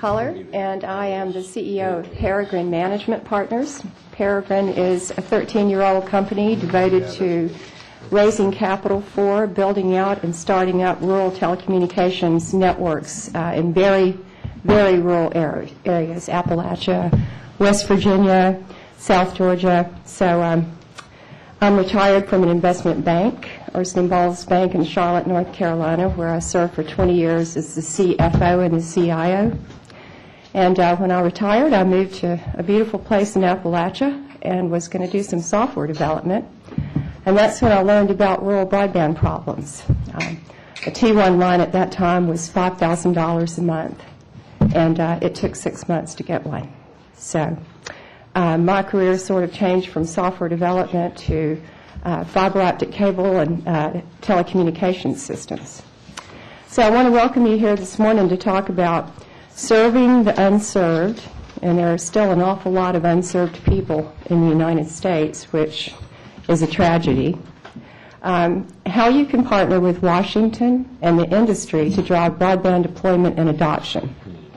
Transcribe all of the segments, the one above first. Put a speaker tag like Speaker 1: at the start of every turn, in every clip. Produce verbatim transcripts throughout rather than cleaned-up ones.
Speaker 1: Culler, and I am the C E O of Peregrine Management Partners. Peregrine is a thirteen-year-old company devoted to raising capital for, building out, and starting up rural telecommunications networks uh, in very, very rural area, areas, Appalachia, West Virginia, South Georgia. So um, I'm retired from an investment bank, Erskine Bowles Bank in Charlotte, North Carolina, where I served for twenty years as the C F O and the C I O. And uh, when I retired, I moved to a beautiful place in Appalachia and was going to do some software development. And that's when I learned about rural broadband problems. Um, a T one line at that time was five thousand dollars a month, and uh, it took six months to get one. So uh, my career sort of changed from software development to uh, fiber optic cable and uh, telecommunications systems. So I want to welcome you here this morning to talk about serving the unserved, and there are still an awful lot of unserved people in the United States, which is a tragedy. Um, how you can partner with Washington and the industry to drive broadband deployment and adoption.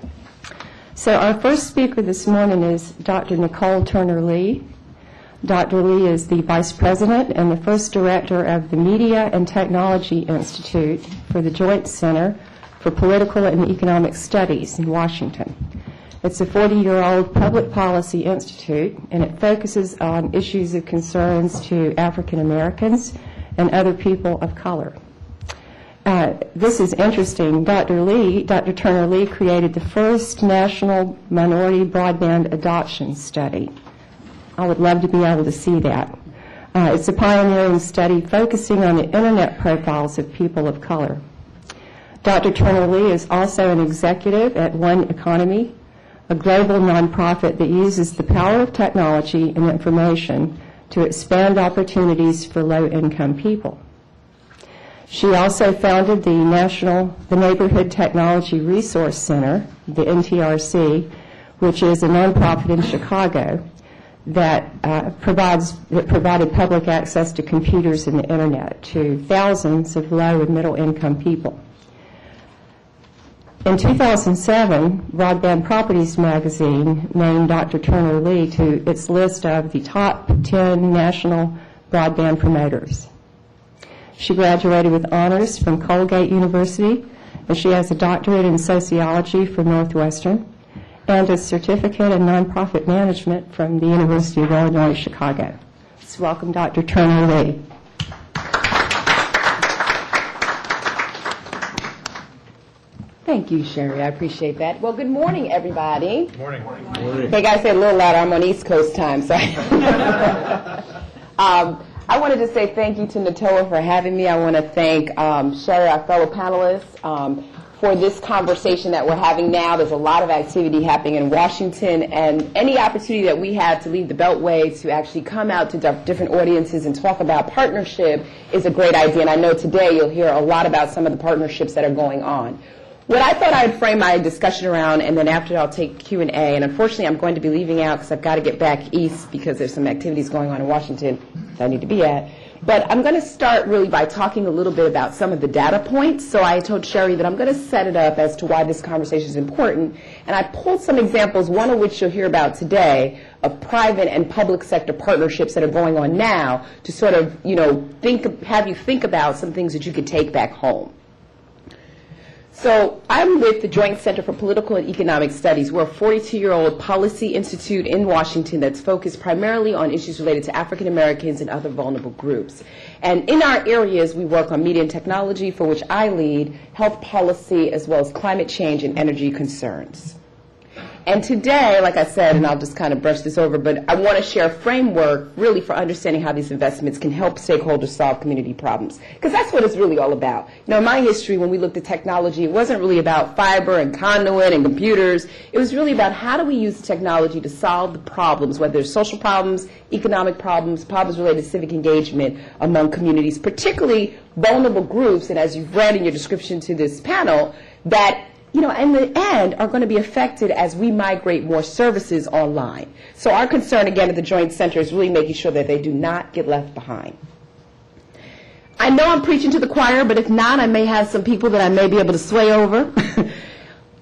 Speaker 1: So our first speaker this morning is Doctor Nicole Turner-Lee. Doctor Lee is the Vice President and the first Director of the Media and Technology Institute for the Joint Center for Political and Economic Studies in Washington. It's a forty-year-old public policy institute, and it focuses on issues of concerns to African Americans and other people of color. Uh, this is interesting. Doctor Lee, Doctor Turner-Lee created the first national minority broadband adoption study. I would love to be able to see that. Uh, it's a pioneering study focusing on the internet profiles of people of color. Doctor Turner-Lee is also an executive at One Economy, a global nonprofit that uses the power of technology and information to expand opportunities for low-income people. She also founded the National, the Neighborhood Technology Resource Center, the N T R C, which is a nonprofit in Chicago that uh, provides that provided public access to computers and the internet to thousands of low and middle-income people. In two thousand seven, Broadband Properties magazine named Doctor Turner-Lee to its list of the top ten national broadband promoters. She graduated with honors from Colgate University, and she has a doctorate in sociology from Northwestern and a certificate in nonprofit management from the University of Illinois Chicago. Let's welcome Doctor Turner-Lee.
Speaker 2: Thank you, Sherry. I appreciate that. Well, good morning, everybody.
Speaker 3: Good morning. Good morning.
Speaker 2: Hey, guys, say it a little louder. I'm on East Coast time, so um, I wanted to say thank you to Natoa for having me. I want to thank um, Sherry, our fellow panelists, um, for this conversation that we're having now. There's a lot of activity happening in Washington, and any opportunity that we have to leave the Beltway to actually come out to different audiences and talk about partnership is a great idea. And I know today you'll hear a lot about some of the partnerships that are going on. What I thought I'd frame my discussion around, and then after I'll take Q and A, and unfortunately I'm going to be leaving out because I've got to get back east because there's some activities going on in Washington that I need to be at. But I'm going to start really by talking a little bit about some of the data points. So I told Sherry that I'm going to set it up as to why this conversation is important. And I pulled some examples, one of which you'll hear about today, of private and public sector partnerships that are going on now to sort of, you know, think, have you think about some things that you could take back home. So I'm with the Joint Center for Political and Economic Studies. We're a forty-two-year-old policy institute in Washington that's focused primarily on issues related to African Americans and other vulnerable groups. And in our areas, we work on media and technology, for which I lead, health policy, as well as climate change and energy concerns. And today, like I said, and I'll just kind of brush this over, but I want to share a framework really for understanding how these investments can help stakeholders solve community problems. Because that's what it's really all about. You know, in my history, when we looked at technology, it wasn't really about fiber and conduit and computers. It was really about how do we use technology to solve the problems, whether it's social problems, economic problems, problems related to civic engagement among communities, particularly vulnerable groups, and as you've read in your description to this panel, that you know, in the end, are going to be affected as we migrate more services online. So our concern, again, at the Joint Center is really making sure that they do not get left behind. I know I'm preaching to the choir, but if not, I may have some people that I may be able to sway over.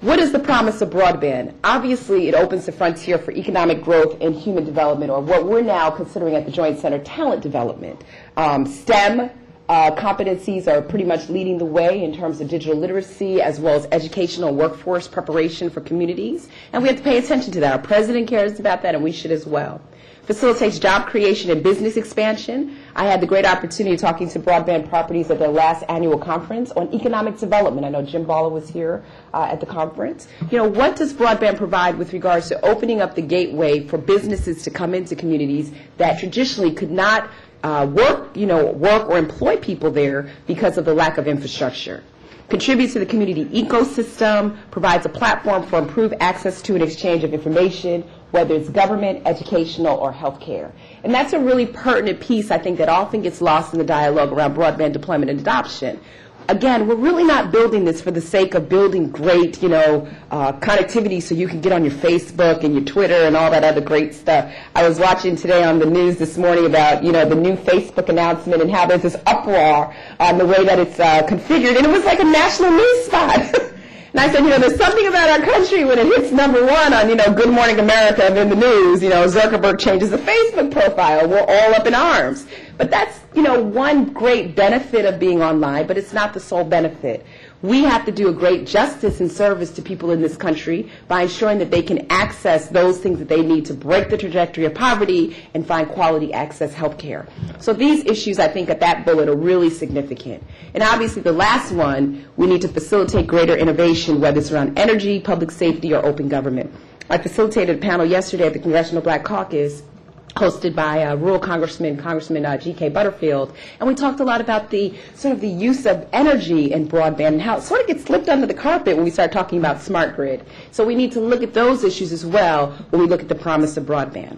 Speaker 2: What is the promise of broadband? Obviously, it opens the frontier for economic growth and human development, or what we're now considering at the Joint Center, talent development. Um, STEM uh, competencies are pretty much leading the way in terms of digital literacy, as well as educational workforce preparation for communities. And we have to pay attention to that. Our president cares about that, and we should as well. Facilitates job creation and business expansion. I had the great opportunity of talking to Broadband Properties at their last annual conference on economic development. I know Jim Balla was here uh, at the conference. You know, what does broadband provide with regards to opening up the gateway for businesses to come into communities that traditionally could not uh, work, you know, work or employ people there because of the lack of infrastructure? Contributes to the community ecosystem, provides a platform for improved access to and exchange of information, whether it's government, educational, or healthcare. And that's a really pertinent piece, I think, that often gets lost in the dialogue around broadband deployment and adoption. Again, we're really not building this for the sake of building great, you know, uh, connectivity so you can get on your Facebook and your Twitter and all that other great stuff. I was watching today on the news this morning about, you know, the new Facebook announcement and how there's this uproar on the way that it's uh, configured, and it was like a national news spot. And I said, you know, there's something about our country when it hits number one on, you know, Good Morning America and in the news, you know, Zuckerberg changes the Facebook profile. We're all up in arms. But that's, you know, one great benefit of being online, but it's not the sole benefit. We have to do a great justice and service to people in this country by ensuring that they can access those things that they need to break the trajectory of poverty and find quality access health care. So these issues, I think, at that bullet are really significant. And obviously the last one, we need to facilitate greater innovation, whether it's around energy, public safety, or open government. I facilitated a panel yesterday at the Congressional Black Caucus hosted by uh, rural Congressman, Congressman uh, G K Butterfield, and we talked a lot about the sort of the use of energy in broadband and how it sort of gets slipped under the carpet when we start talking about smart grid. So we need to look at those issues as well when we look at the promise of broadband.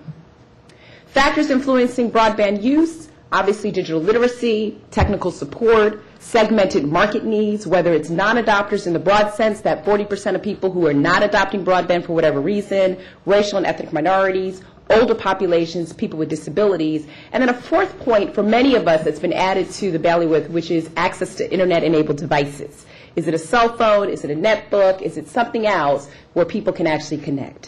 Speaker 2: Factors influencing broadband use, obviously digital literacy, technical support, segmented market needs, whether it's non-adopters in the broad sense, that forty percent of people who are not adopting broadband for whatever reason, racial and ethnic minorities, older populations, people with disabilities, and then a fourth point for many of us that's been added to the bailiwick, which is access to internet-enabled devices. Is it a cell phone? Is it a netbook? Is it something else where people can actually connect?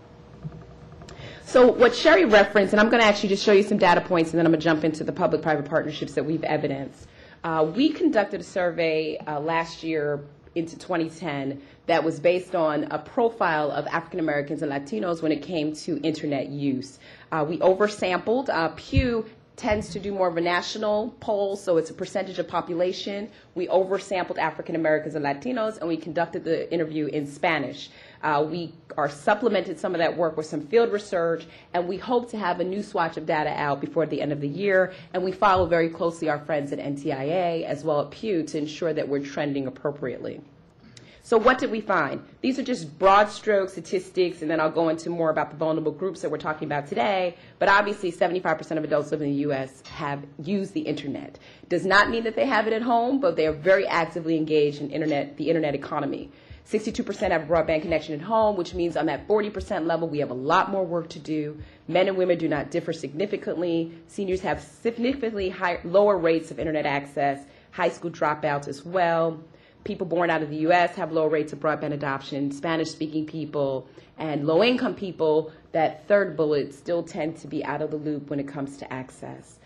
Speaker 2: So what Sherry referenced, and I'm going to actually just show you some data points, and then I'm going to jump into the public-private partnerships that we've evidenced. Uh, we conducted a survey uh, last year into twenty ten that was based on a profile of African Americans and Latinos when it came to internet use. Uh, we oversampled. Uh, Pew tends to do more of a national poll, so it's a percentage of population. We oversampled African Americans and Latinos, and we conducted the interview in Spanish. Uh, we are supplemented some of that work with some field research, and we hope to have a new swatch of data out before the end of the year, and we follow very closely our friends at N T I A as well at Pew to ensure that we're trending appropriately. So what did we find? These are just broad stroke statistics, and then I'll go into more about the vulnerable groups that we're talking about today. But obviously, seventy-five percent of adults living in the U S have used the internet. Does not mean that they have it at home, but they are very actively engaged in internet, the internet economy. sixty-two percent have a broadband connection at home, which means on that forty percent level, we have a lot more work to do. Men and women do not differ significantly. Seniors have significantly higher, lower rates of internet access, high school dropouts as well. People born out of the U S have low rates of broadband adoption. Spanish-speaking people and low-income people, that third bullet, still tend to be out of the loop when it comes to access.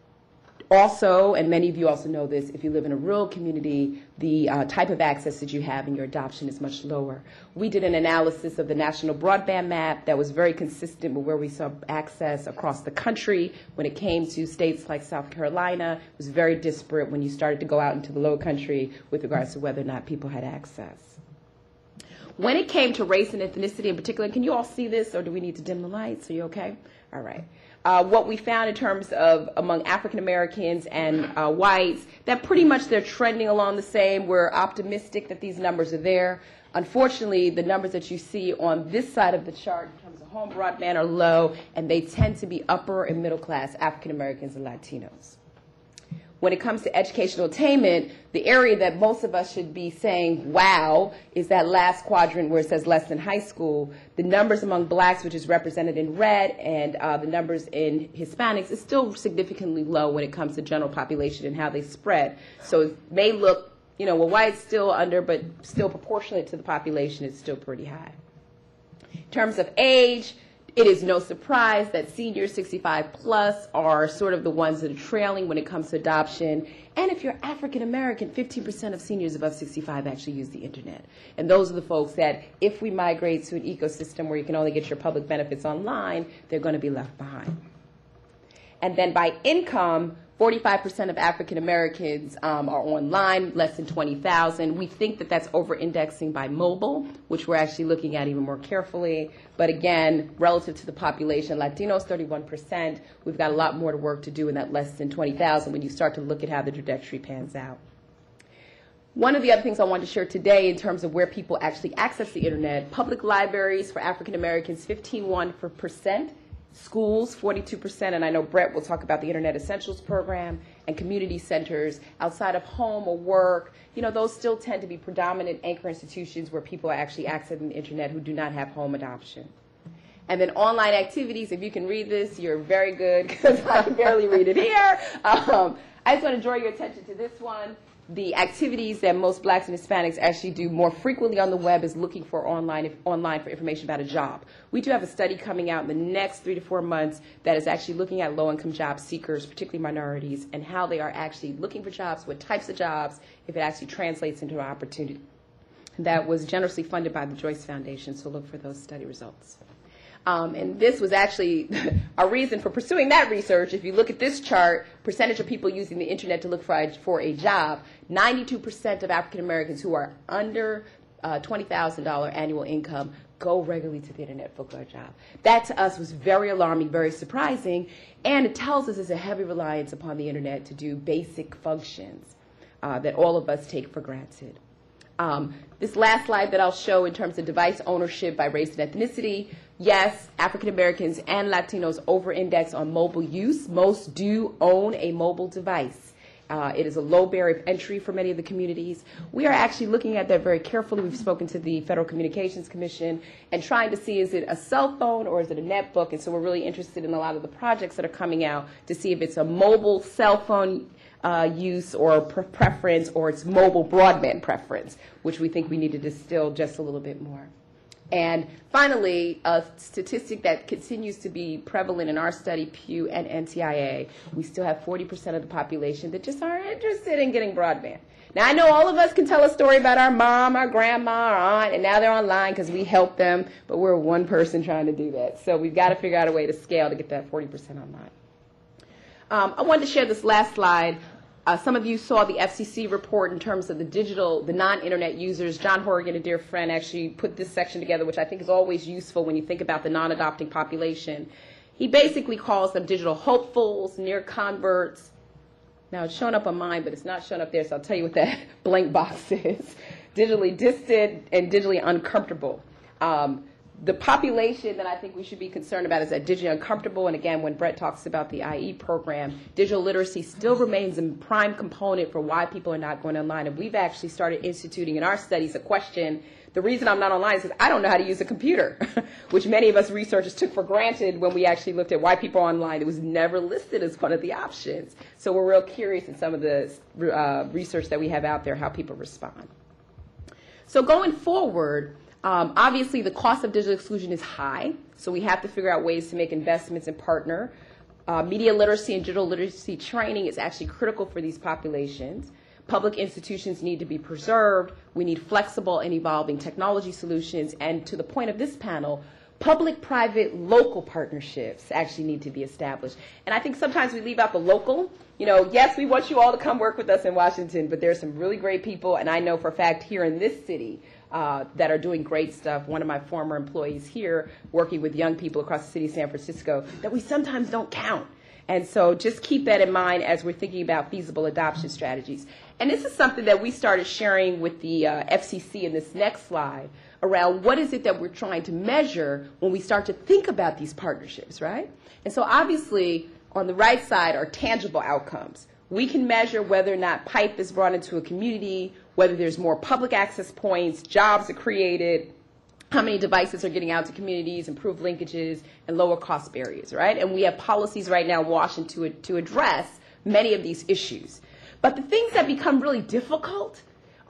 Speaker 2: Also, and many of you also know this, if you live in a rural community, the uh, type of access that you have in your adoption is much lower. We did an analysis of the national broadband map that was very consistent with where we saw access across the country. When it came to states like South Carolina, it was very disparate when you started to go out into the low country with regards to whether or not people had access. When it came to race and ethnicity in particular, can you all see this, or do we need to dim the lights? Are you okay? All right. Uh, what we found in terms of among African Americans and uh, whites, that pretty much they're trending along the same. We're optimistic that these numbers are there. Unfortunately, the numbers that you see on this side of the chart in terms of home broadband are low, and they tend to be upper and middle class African Americans and Latinos. When it comes to educational attainment, the area that most of us should be saying, wow, is that last quadrant where it says less than high school. The numbers among blacks, which is represented in red, and uh, the numbers in Hispanics is still significantly low when it comes to general population and how they spread. So it may look You know, well, why it's still under, but still proportionate to the population, it's still pretty high. In terms of age, it is no surprise that seniors sixty-five plus are sort of the ones that are trailing when it comes to adoption. And if you're African American, fifteen percent of seniors above sixty-five actually use the internet. And those are the folks that, if we migrate to an ecosystem where you can only get your public benefits online, they're going to be left behind. And then by income, forty-five percent of African Americans um, are online, less than twenty thousand. We think that that's over-indexing by mobile, which we're actually looking at even more carefully. But again, relative to the population, Latinos, thirty-one percent. We've got a lot more to work to do in that less than twenty thousand when you start to look at how the trajectory pans out. One of the other things I wanted to share today in terms of where people actually access the internet, public libraries for African Americans, fifteen point one percent. Schools, forty-two percent, and I know Brett will talk about the Internet Essentials Program, and community centers outside of home or work. You know, those still tend to be predominant anchor institutions where people are actually accessing the internet who do not have home adoption. And then online activities, if you can read this, you're very good, because I can barely read it here. Um, I just want to draw your attention to this one. The activities that most blacks and Hispanics actually do more frequently on the web is looking for online, if, online for information about a job. We do have a study coming out in the next three to four months that is actually looking at low-income job seekers, particularly minorities, and how they are actually looking for jobs, what types of jobs, if it actually translates into an opportunity. That was generously funded by the Joyce Foundation, so look for those study results. Um, and this was actually our reason for pursuing that research. If you look at this chart, percentage of people using the internet to look for a, for a job, ninety-two percent of African Americans who are under uh, twenty thousand dollars annual income go regularly to the internet for a job. That to us was very alarming, very surprising, and it tells us there's a heavy reliance upon the internet to do basic functions uh, that all of us take for granted. Um, this last slide that I'll show in terms of device ownership by race and ethnicity, yes, African Americans and Latinos over-index on mobile use. Most do own a mobile device. Uh, it is a low barrier of entry for many of the communities. We are actually looking at that very carefully. We've spoken to the Federal Communications Commission and trying to see, is it a cell phone or is it a netbook? And so we're really interested in a lot of the projects that are coming out to see if it's a mobile cell phone Uh, use or pre preference, or its mobile broadband preference, which we think we need to distill just a little bit more. And finally, a statistic that continues to be prevalent in our study, Pew and N T I A, we still have forty percent of the population that just aren't interested in getting broadband. Now, I know all of us can tell a story about our mom, our grandma, our aunt, and now they're online because we help them, but we're one person trying to do that. So we've got to figure out a way to scale to get that forty percent online. Um, I wanted to share this last slide. Uh, some of you saw the F C C report in terms of the digital, the non-internet users. John Horgan, a dear friend, actually put this section together, which I think is always useful when you think about the non-adopting population. He basically calls them digital hopefuls, near converts. Now, it's showing up on mine, but it's not showing up there, so I'll tell you what that blank box is. Digitally distant and digitally uncomfortable. Um, The population that I think we should be concerned about is that digitally uncomfortable. And again, when Brett talks about the I E program, digital literacy still remains a prime component for why people are not going online. And we've actually started instituting in our studies a question. The reason I'm not online is because I don't know how to use a computer, which many of us researchers took for granted when we actually looked at why people are online. It was never listed as one of the options. So we're real curious in some of the uh, research that we have out there, how people respond. So going forward, Um, obviously, the cost of digital exclusion is high, so we have to figure out ways to make investments and partner. Uh, media literacy and digital literacy training is actually critical for these populations. Public institutions need to be preserved. We need flexible and evolving technology solutions. And to the point of this panel, public-private local partnerships actually need to be established. And I think sometimes we leave out the local. You know, yes, we want you all to come work with us in Washington, but there are some really great people, and I know for a fact here in this city, Uh, that are doing great stuff. One of my former employees here, working with young people across the city of San Francisco, that we sometimes don't count. And so just keep that in mind as we're thinking about feasible adoption strategies. And this is something that we started sharing with the uh, F C C in this next slide around what is it that we're trying to measure when we start to think about these partnerships, right? And so obviously, on the right side are tangible outcomes. We can measure whether or not pipe is brought into a community, whether there's more public access points, jobs are created, how many devices are getting out to communities, improved linkages, and lower cost barriers, right? And we have policies right now in Washington to, to address many of these issues. But the things that become really difficult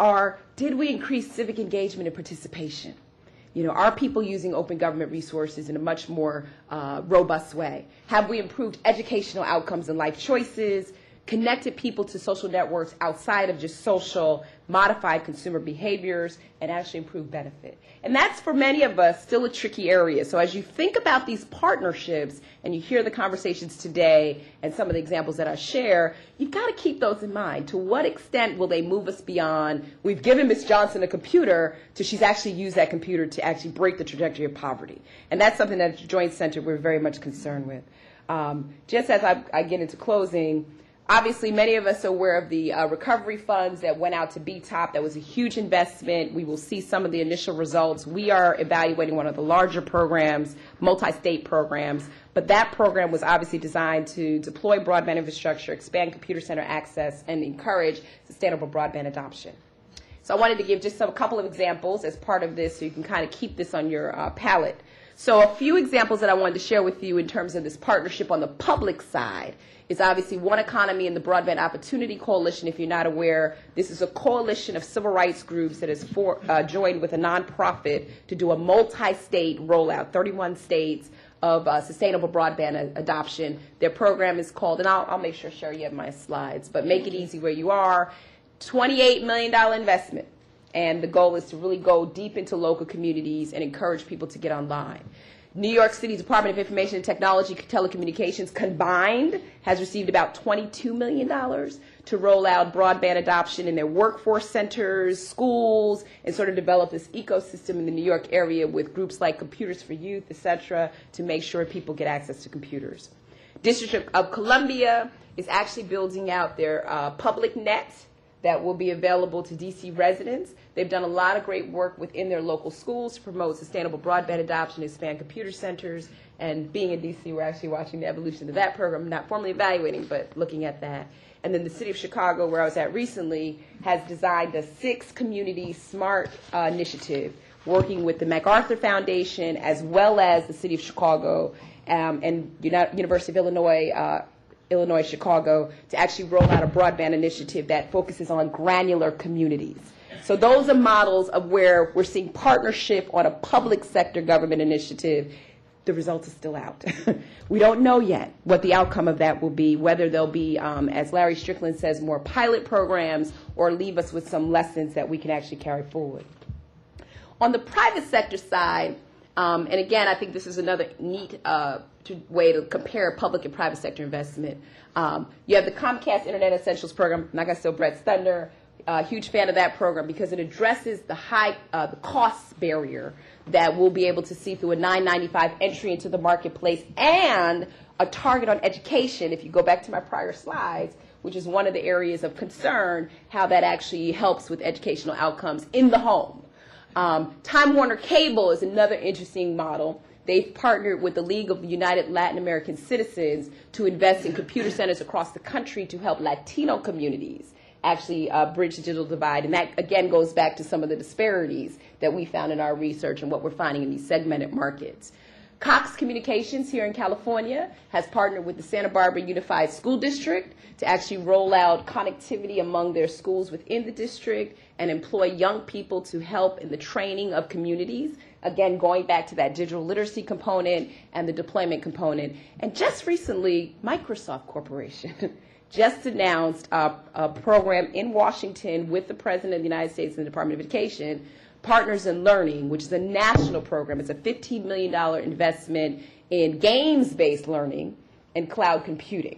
Speaker 2: are, did we increase civic engagement and participation? You know, are people using open government resources in a much more uh, robust way? Have we improved educational outcomes and life choices, connected people to social networks outside of just social, modified consumer behaviors, and actually improved benefit? And that's, for many of us, still a tricky area. So as you think about these partnerships and you hear the conversations today and some of the examples that I share, you've got to keep those in mind. To what extent will they move us beyond, we've given Miz Johnson a computer, to she's actually used that computer to actually break the trajectory of poverty? And that's something that at the Joint Center we're very much concerned with. Um, just as I, I get into closing, obviously, many of us are aware of the uh, recovery funds that went out to B TOP. That was a huge investment. We will see some of the initial results. We are evaluating one of the larger programs, multi-state programs, but that program was obviously designed to deploy broadband infrastructure, expand computer center access, and encourage sustainable broadband adoption. So I wanted to give just some, a couple of examples as part of this so you can kind of keep this on your uh, palette. So a few examples that I wanted to share with you in terms of this partnership on the public side is obviously One Economy and the Broadband Opportunity Coalition. If you're not aware, this is a coalition of civil rights groups that has for, uh, joined with a nonprofit to do a multi-state rollout, thirty-one states of uh, sustainable broadband a- adoption. Their program is called, and I'll, I'll make sure, Sherry, you have my slides, but Make It Easy Where You Are, twenty-eight million dollars investment. And the goal is to really go deep into local communities and encourage people to get online. New York City Department of Information and Technology, Telecommunications combined has received about twenty-two million dollars to roll out broadband adoption in their workforce centers, schools, and sort of develop this ecosystem in the New York area with groups like Computers for Youth, et cetera, to make sure people get access to computers. District of Columbia is actually building out their uh, public net that will be available to D C residents. They've done a lot of great work within their local schools to promote sustainable broadband adoption, expand computer centers, and being in D C, we're actually watching the evolution of that program, not formally evaluating, but looking at that. And then the city of Chicago, where I was at recently, has designed a six community smart uh, initiative, working with the MacArthur Foundation as well as the city of Chicago um, and Uni- University of Illinois uh, Illinois, Chicago, to actually roll out a broadband initiative that focuses on granular communities. So those are models of where we're seeing partnership on a public sector government initiative. The results are still out. We don't know yet what the outcome of that will be, whether there'll be, um, as Larry Strickland says, more pilot programs or leave us with some lessons that we can actually carry forward. On the private sector side, um, and again, I think this is another neat uh, to, way to compare public and private sector investment. Um, you have the Comcast Internet Essentials Program. I'm not going to steal Brett's thunder. Uh, huge fan of that program because it addresses the high, uh, the cost barrier that we'll be able to see through a nine ninety-five entry into the marketplace and a target on education. If you go back to my prior slides, which is one of the areas of concern, how that actually helps with educational outcomes in the home. Um, Time Warner Cable is another interesting model. They've partnered with the League of United Latin American Citizens to invest in computer centers across the country to help Latino communities actually uh, bridge the digital divide. And that, again, goes back to some of the disparities that we found in our research and what we're finding in these segmented markets. Cox Communications here in California has partnered with the Santa Barbara Unified School District to actually roll out connectivity among their schools within the district and employ young people to help in the training of communities. Again, going back to that digital literacy component and the deployment component. And just recently, Microsoft Corporation just announced a, a program in Washington with the President of the United States and the Department of Education, Partners in Learning, which is a national program. It's a fifteen million dollars investment in games-based learning and cloud computing.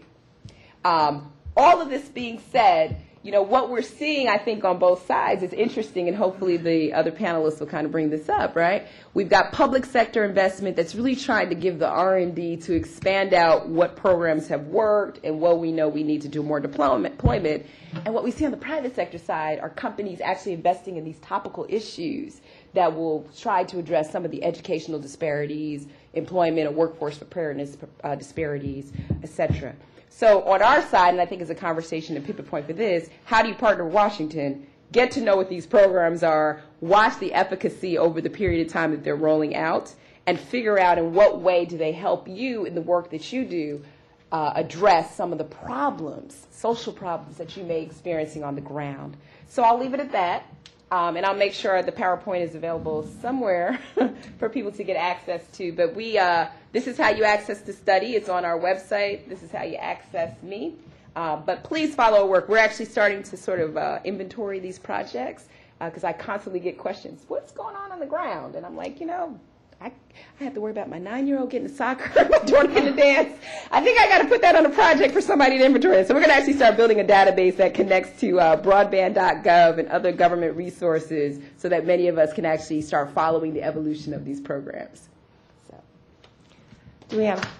Speaker 2: Um, all of this being said, you know, what we're seeing, I think, on both sides is interesting, and hopefully the other panelists will kind of bring this up, right? We've got public sector investment that's really trying to give the R and D to expand out what programs have worked and what we know we need to do more deployment. deployment. And what we see on the private sector side are companies actually investing in these topical issues that will try to address some of the educational disparities, employment and workforce preparedness uh, disparities, et cetera. So on our side, and I think it's a conversation and pivot point for this, how do you partner with Washington? Get to know what these programs are, watch the efficacy over the period of time that they're rolling out, and figure out in what way do they help you in the work that you do uh, address some of the problems, social problems that you may be experiencing on the ground. So I'll leave it at that. Um, and I'll make sure the PowerPoint is available somewhere for people to get access to. But we, uh, this is how you access the study. It's on our website. This is how you access me. Uh, but please follow our work. We're actually starting to sort of uh, inventory these projects because uh, I constantly get questions. What's going on on the ground? And I'm like, you know, I, I have to worry about my nine-year-old getting to soccer, my daughter getting to dance. I think I got to put that on a project for somebody to inventory it. So we're going to actually start building a database that connects to uh, broadband dot gov and other government resources so that many of us can actually start following the evolution of these programs. So,
Speaker 1: Do we have...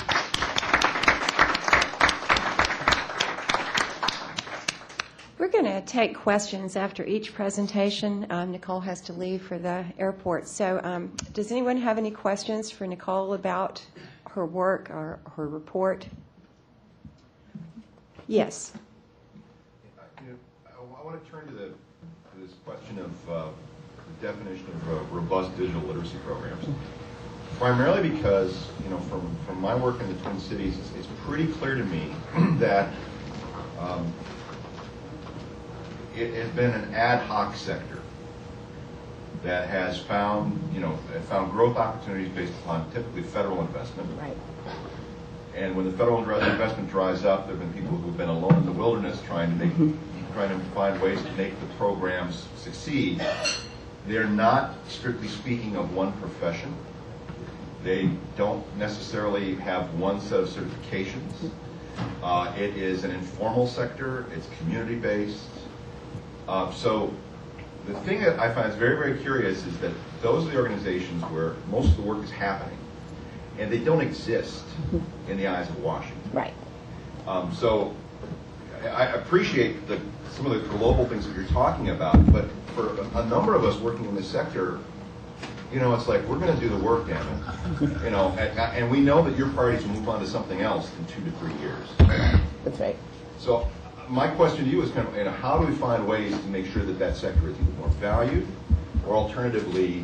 Speaker 1: We're going to take questions after each presentation. Um, Nicole has to leave for the airport. So um, does anyone have any questions for Nicole about her work or her report? Yes.
Speaker 3: You know, I, I want to turn to, the, to this question of uh, the definition of uh, robust digital literacy programs. Primarily because, you know, from, from my work in the Twin Cities, it's, it's pretty clear to me that um, it has been an ad hoc sector that has found, you know, found growth opportunities based upon typically federal investment.
Speaker 2: right.
Speaker 3: And when the federal investment dries up, there have been people who've been alone in the wilderness trying to make, mm-hmm. trying to find ways to make the programs succeed. They're not, strictly speaking, of one profession. They don't necessarily have one set of certifications. Uh, it is an informal sector. It's community-based. Uh, so the thing that I find is very, very curious is that those are the organizations where most of the work is happening, and they don't exist in the eyes of Washington.
Speaker 2: Right.
Speaker 3: Um, so I appreciate the, some of the global things that you're talking about, but for a, a number of us working in this sector, you know, it's like, we're going to do the work, damn it. You know, and, and we know that your parties will move on to something else in two to three years.
Speaker 2: That's right.
Speaker 3: So my question to you is kind of, you know, how do we find ways to make sure that that sector is either more valued or alternatively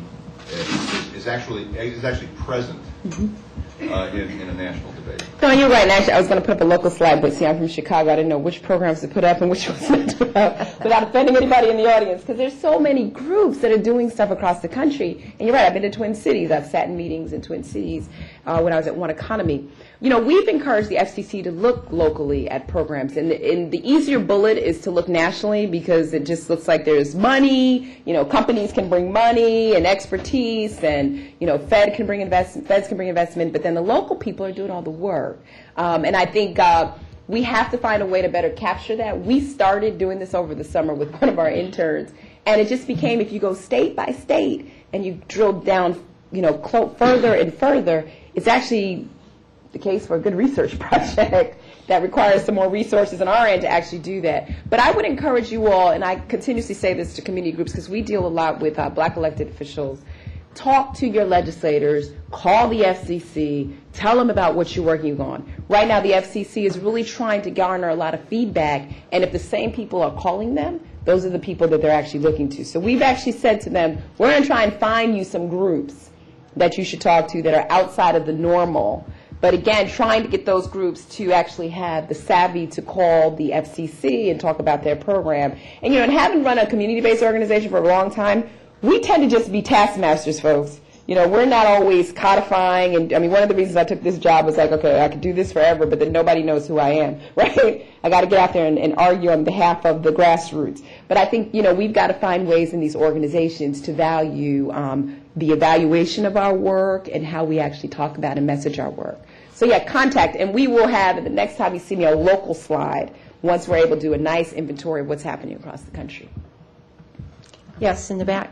Speaker 3: is, is actually is actually present mm-hmm. uh, in, in a national debate?
Speaker 2: No, you're right. And actually, I was going to put up a local slide, but see, I'm from Chicago. I didn't know which programs to put up and which ones not to put up without offending anybody in the audience, because there's so many groups that are doing stuff across the country. And you're right. I've been to Twin Cities. I've sat in meetings in Twin Cities uh, when I was at One Economy. You know, we've encouraged the F C C to look locally at programs, and the, and the easier bullet is to look nationally because it just looks like there's money. You know, companies can bring money and expertise, and you know, Fed can bring invest, Feds can bring investment, but then the local people are doing all the work. Um, and I think uh, we have to find a way to better capture that. We started doing this over the summer with one of our interns, and it just became, if you go state by state and you drill down, you know, clo- further and further, it's actually the case for a good research project that requires some more resources on our end to actually do that. But I would encourage you all, and I continuously say this to community groups because we deal a lot with uh, black elected officials, talk to your legislators, call the F C C, tell them about what you're working on. Right now the F C C is really trying to garner a lot of feedback, and if the same people are calling them, those are the people that they're actually looking to. So we've actually said to them, we're going to try and find you some groups that you should talk to that are outside of the normal. But again, trying to get those groups to actually have the savvy to call the F C C and talk about their program. And, you know, and having run a community-based organization for a long time, we tend to just be taskmasters, folks. You know, we're not always codifying. And, I mean, one of the reasons I took this job was like, okay, I could do this forever, but then nobody knows who I am, right? I got to get out there and, and argue on behalf of the grassroots. But I think, you know, we've got to find ways in these organizations to value um, the evaluation of our work and how we actually talk about and message our work. So, yeah, contact. And we will have, the next time you see me, a local slide once we're able to do a nice inventory of what's happening across the country.
Speaker 1: Yes, in the back.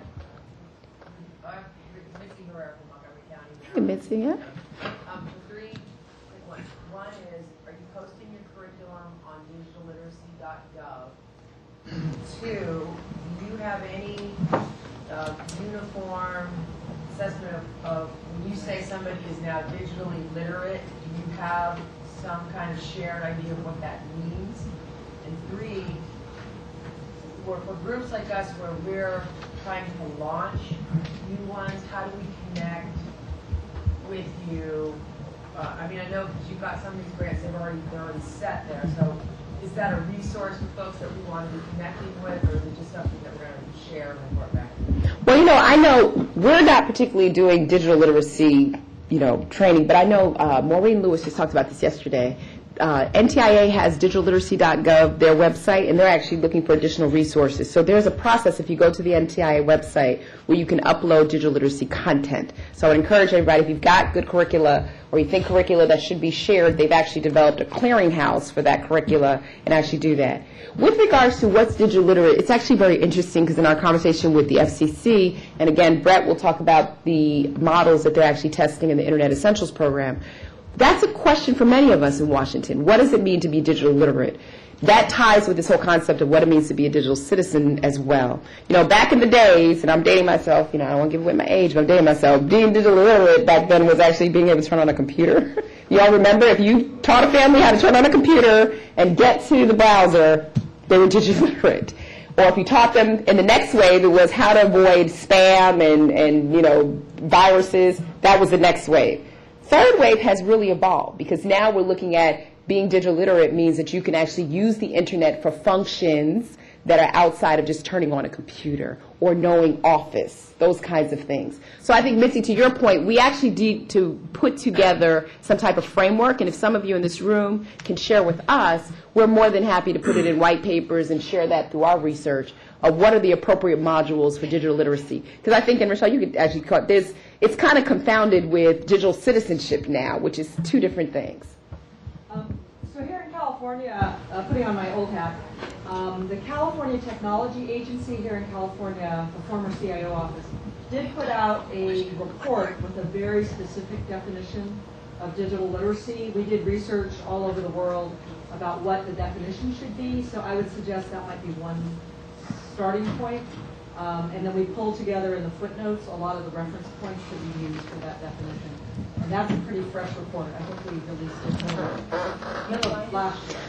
Speaker 2: Hey, Mitzi, yeah?
Speaker 4: Um, three quick ones. One is, are you posting your curriculum on digital literacy dot gov? Two, do you have any uh, uniform assessment of, of when you say somebody is now digitally literate, do you have some kind of shared idea of what that means? And three, for, for groups like us where we're trying to launch new ones, how do we connect with you? Uh, I mean, I know because you've got some of these grants, they've already, they're already set there. So is that a resource for folks that we want to be connecting with, or is it just something that we're going to share and report back?
Speaker 2: Well, you know, I know we're not particularly doing digital literacy, you know, training, but I know uh, Maureen Lewis just talked about this yesterday. Uh, N T I A has digital literacy dot gov, their website, and they're actually looking for additional resources. So there's a process if you go to the N T I A website where you can upload digital literacy content. So I would encourage everybody, if you've got good curricula or you think curricula that should be shared, they've actually developed a clearinghouse for that curricula and actually do that. With regards to what's digital literate, it's actually very interesting because in our conversation with the F C C, and again, Brett will talk about the models that they're actually testing in the Internet Essentials program. That's a question for many of us in Washington. What does it mean to be digital literate? That ties with this whole concept of what it means to be a digital citizen as well. You know, back in the days, and I'm dating myself, you know, I don't want to give away my age, but I'm dating myself, being digital literate back then was actually being able to turn on a computer. You all remember, if you taught a family how to turn on a computer and get to the browser, they were digital literate. Or if you taught them in the next wave, it was how to avoid spam and, and you know, viruses, that was the next wave. Third wave has really evolved because now we're looking at being digital literate means that you can actually use the internet for functions that are outside of just turning on a computer or knowing Office, those kinds of things. So I think, Mitzi, to your point, we actually need to put together some type of framework, and if some of you in this room can share with us, we're more than happy to put it in white papers and share that through our research of what are the appropriate modules for digital literacy. Because I think, and Rochelle, you could actually call it this, it's kind of confounded with digital citizenship now, which is two different things.
Speaker 5: Um, so here in California, uh, putting on my old hat, um, the California Technology Agency here in California, the former C I O office, did put out a report with a very specific definition of digital literacy. We did research all over the world about what the definition should be, so I would suggest that might be one starting point. Um, and then we pulled together in the footnotes a lot of the reference points that we used for that definition. And that's a pretty fresh report. I think we released it middle of last year.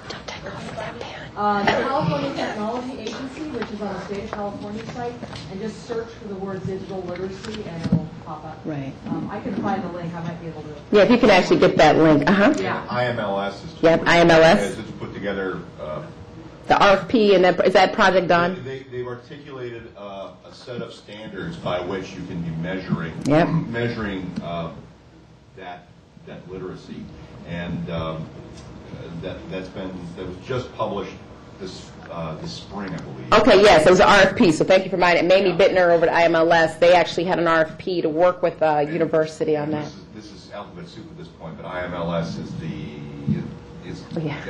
Speaker 5: Uh, the California Technology Agency, which is on the State of California site, and just search for the word digital literacy and it'll pop up.
Speaker 2: Right.
Speaker 5: Um, I can find the link. I might be able to.
Speaker 2: Yeah, if you can actually get that link. Uh-huh.
Speaker 5: Yeah.
Speaker 3: I M L S is.
Speaker 2: Yep, I M L S.
Speaker 3: Is put together. Uh,
Speaker 2: The R F P, and that, is that project done?
Speaker 3: They, they've articulated uh, a set of standards by which you can be measuring
Speaker 2: Yep.
Speaker 3: measuring uh, that that literacy, and um, that that's been that was just published this uh, this spring, I believe.
Speaker 2: Okay, yes, it was an R F P, so thank you for reminding. Mamie Bittner over at I M L S, they actually had an R F P to work with a university on that.
Speaker 3: This is, this is alphabet soup at this point, but I M L S is the is
Speaker 2: Oh, yeah.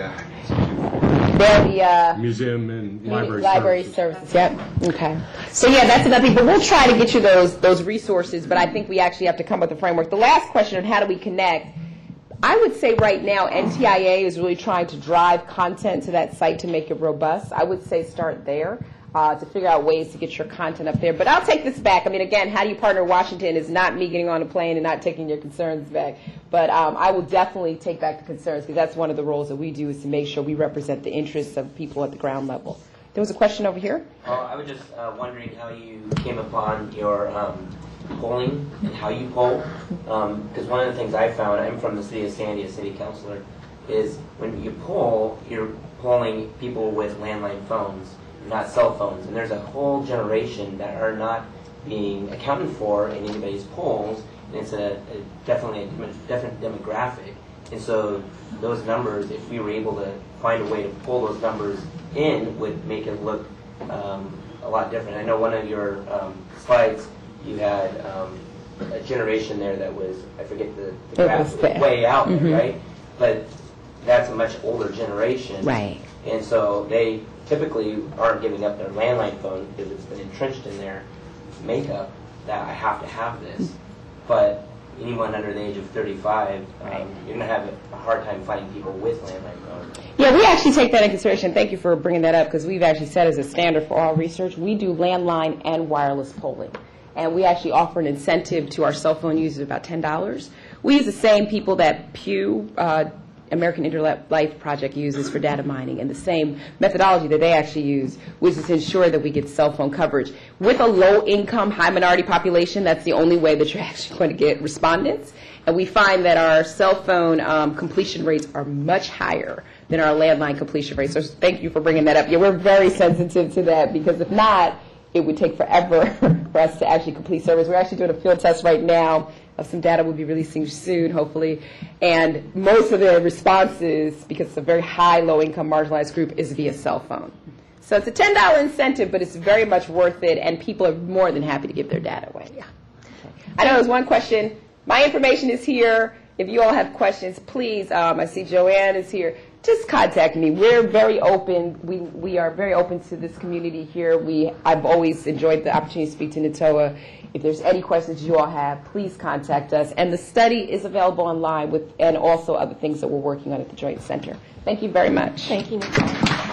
Speaker 3: uh,
Speaker 2: They're the uh,
Speaker 6: Museum and library,
Speaker 2: library
Speaker 6: services.
Speaker 2: services. Yep. Okay. So yeah, that's another thing. But we'll try to get you those those resources. But I think we actually have to come up with a framework. The last question on how do we connect? I would say right now N T I A is really trying to drive content to that site to make it robust. I would say start there. Uh, to figure out ways to get your content up there. But I'll take this back. I mean, again, how do you partner with Washington is not me getting on a plane and not taking your concerns back. But um, I will definitely take back the concerns because that's one of the roles that we do is to make sure we represent the interests of people at the ground level. There was a question over here.
Speaker 7: Uh, I was just uh, wondering how you came upon your um, polling and how you poll. Because um, one of the things I found, I'm from the city of Sandy, a city councilor, is when you poll, you're polling people with landline phones, not cell phones. And there's a whole generation that are not being accounted for in anybody's polls. And it's a, a definitely a dem- different demographic. And so those numbers, if we were able to find a way to pull those numbers in, would make it look um, a lot different. I know one of your um, slides, you had um, a generation there that was, I forget the, the graph,
Speaker 2: was there.
Speaker 7: way out
Speaker 2: Mm-hmm.
Speaker 7: there, right? But that's a much older generation.
Speaker 2: Right.
Speaker 7: And so they typically aren't giving up their landline phone because it's been entrenched in their makeup that I have to have this. But anyone under the age of thirty-five, um, you're going to have a hard time finding people with landline phones.
Speaker 2: Yeah, we actually take that into consideration. Thank you for bringing that up because we've actually set as a standard for all research. We do landline and wireless polling. And we actually offer an incentive to our cell phone users of about ten dollars. We use the same people that Pew, uh, American Internet Life Project uses for data mining, and the same methodology that they actually use, which is to ensure that we get cell phone coverage. With a low-income, high-minority population, that's the only way that you're actually going to get respondents. And we find that our cell phone um, completion rates are much higher than our landline completion rate. So thank you for bringing that up. Yeah, we're very sensitive to that, because if not, it would take forever for us to actually complete service. We're actually doing a field test right now of some data we'll be releasing soon, hopefully. And most of the responses, because it's a very high low-income marginalized group, is via cell phone. So it's a ten dollar incentive, but it's very much worth it, and people are more than happy to give their data away. Yeah. Okay. I know there's one question. My information is here. If you all have questions, please, um, I see Joanne is here. Just contact me. We're very open. We we are very open to this community here. We I've always enjoyed the opportunity to speak to NATOA. If there's any questions you all have, please contact us. And the study is available online, with and also other things that we're working on at the Joint Center. Thank you very much.
Speaker 1: Thank you, Nicole.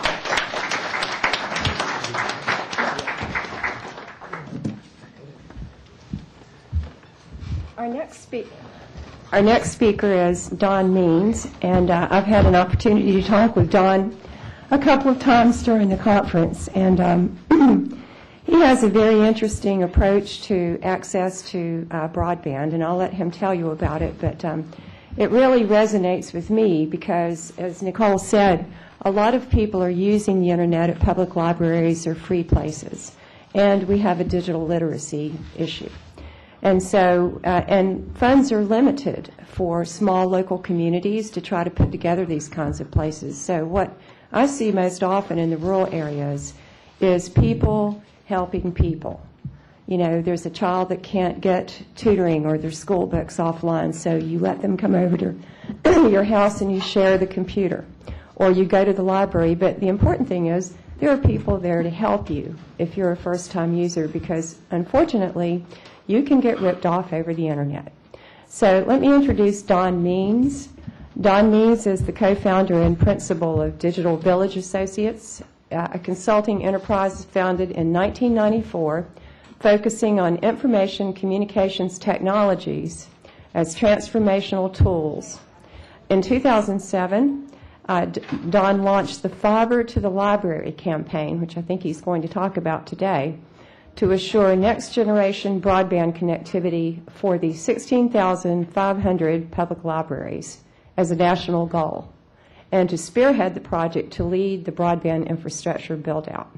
Speaker 1: Our next speaker. Our next speaker is Don Means, and uh, I've had an opportunity to talk with Don a couple of times during the conference, and um, he has a very interesting approach to access to uh, broadband, and I'll let him tell you about it, but um, it really resonates with me because, as Nicole said, a lot of people are using the internet at public libraries or free places, and we have a digital literacy issue. And so, uh, and funds are limited for small local communities to try to put together these kinds of places. So what I see most often in the rural areas is people helping people. You know, there's a child that can't get tutoring or their school books offline, so you let them come over to your house and you share the computer. Or you go to the library, but the important thing is there are people there to help you if you're a first-time user, because unfortunately, you can get ripped off over the internet. So let me introduce Don Means. Don Means is the co-founder and principal of Digital Village Associates, uh, a consulting enterprise founded in nineteen ninety-four, focusing on information communications technologies as transformational tools. In two thousand seven, uh, Don launched the Fiber to the Library campaign, which I think he's going to talk about today, to assure next-generation broadband connectivity for the sixteen thousand five hundred public libraries as a national goal, and to spearhead the project to lead the broadband infrastructure build-out.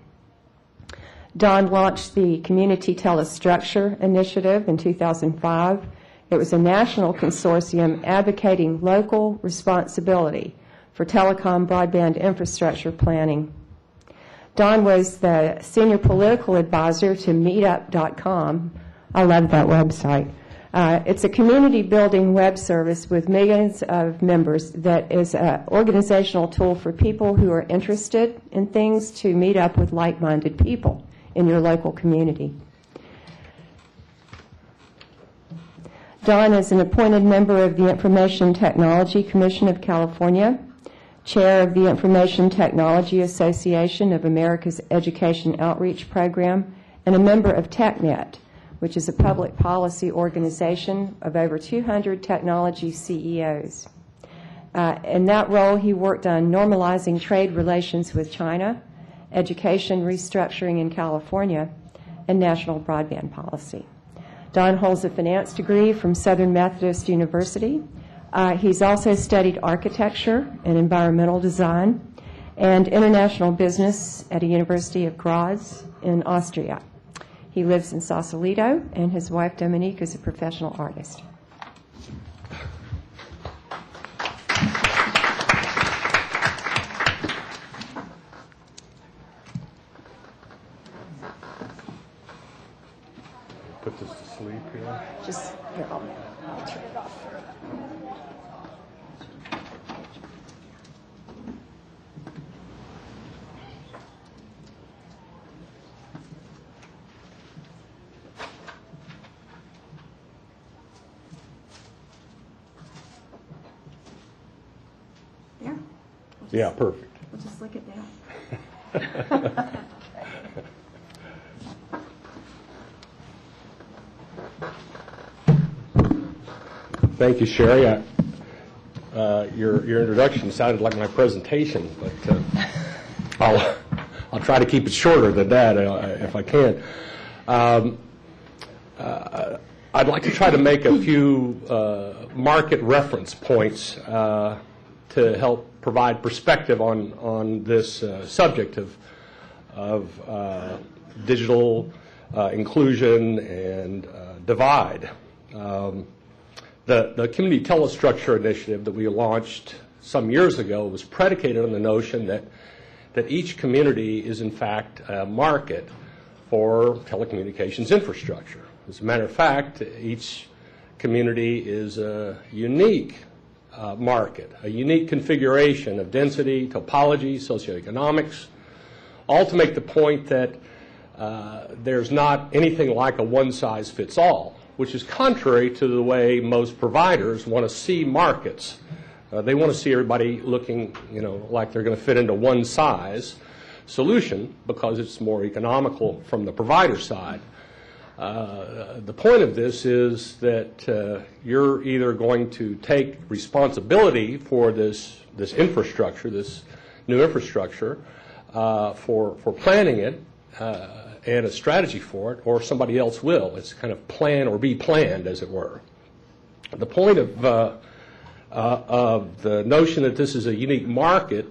Speaker 1: Don launched the Community Telestructure Initiative in two thousand five. It was a national consortium advocating local responsibility for telecom broadband infrastructure planning. Don was the senior political advisor to meetup dot com. I love that website. Uh, it's a community building web service with millions of members that is an organizational tool for people who are interested in things to meet up with like-minded people in your local community. Don is an appointed member of the Information Technology Commission of California, chair of the Information Technology Association of America's Education Outreach Program, and a member of TechNet, which is a public policy organization of over two hundred technology C E Os. Uh, in that role, he worked on normalizing trade relations with China, education restructuring in California, and national broadband policy. Don holds a finance degree from Southern Methodist University. Uh, he's also studied architecture and environmental design and international business at a University of Graz in Austria. He lives in Sausalito, and his wife Dominique is a professional artist.
Speaker 6: Put this to sleep here.
Speaker 1: Just, here, I'll, I'll turn it off. There. We'll
Speaker 6: Yeah,
Speaker 1: just,
Speaker 6: perfect.
Speaker 1: We'll just look it down.
Speaker 6: Thank you, Sherry. I, uh, your your introduction sounded like my presentation, but uh, I'll I'll try to keep it shorter than that uh, if I can. Um, uh, I'd like to try to make a few uh, market reference points uh, to help provide perspective on, on this uh, subject of, of uh, digital uh, inclusion and uh, divide. Um, the, the Community Telestructure Initiative that we launched some years ago was predicated on the notion that, that each community is in fact a market for telecommunications infrastructure. As a matter of fact, each community is a unique uh, market, a unique configuration of density, topology, socioeconomics, all to make the point that uh, there's not anything like a one-size-fits-all, which is contrary to the way most providers want to see markets. Uh, they want to see everybody looking, you know, like they're going to fit into one size solution because it's more economical from the provider side. Uh, the point of this is that uh, you're either going to take responsibility for this this infrastructure, this new infrastructure, uh, for for planning it uh, and a strategy for it, or somebody else will. It's kind of plan or be planned, as it were. The point of uh, uh, of the notion that this is a unique market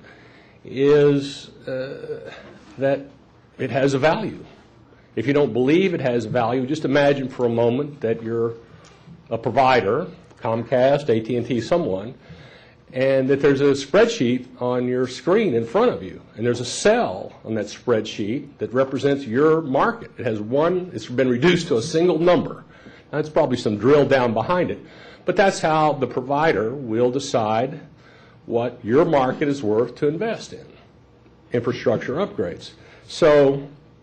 Speaker 6: is uh, that it has a value. If you don't believe it has value, just imagine for a moment that you're a provider, Comcast, A T and T, someone, and that there's a spreadsheet on your screen in front of you, and there's a cell on that spreadsheet that represents your market. It has one, it's been reduced to a single number. That's probably some drill down behind it, but that's how the provider will decide what your market is worth to invest in, infrastructure upgrades. So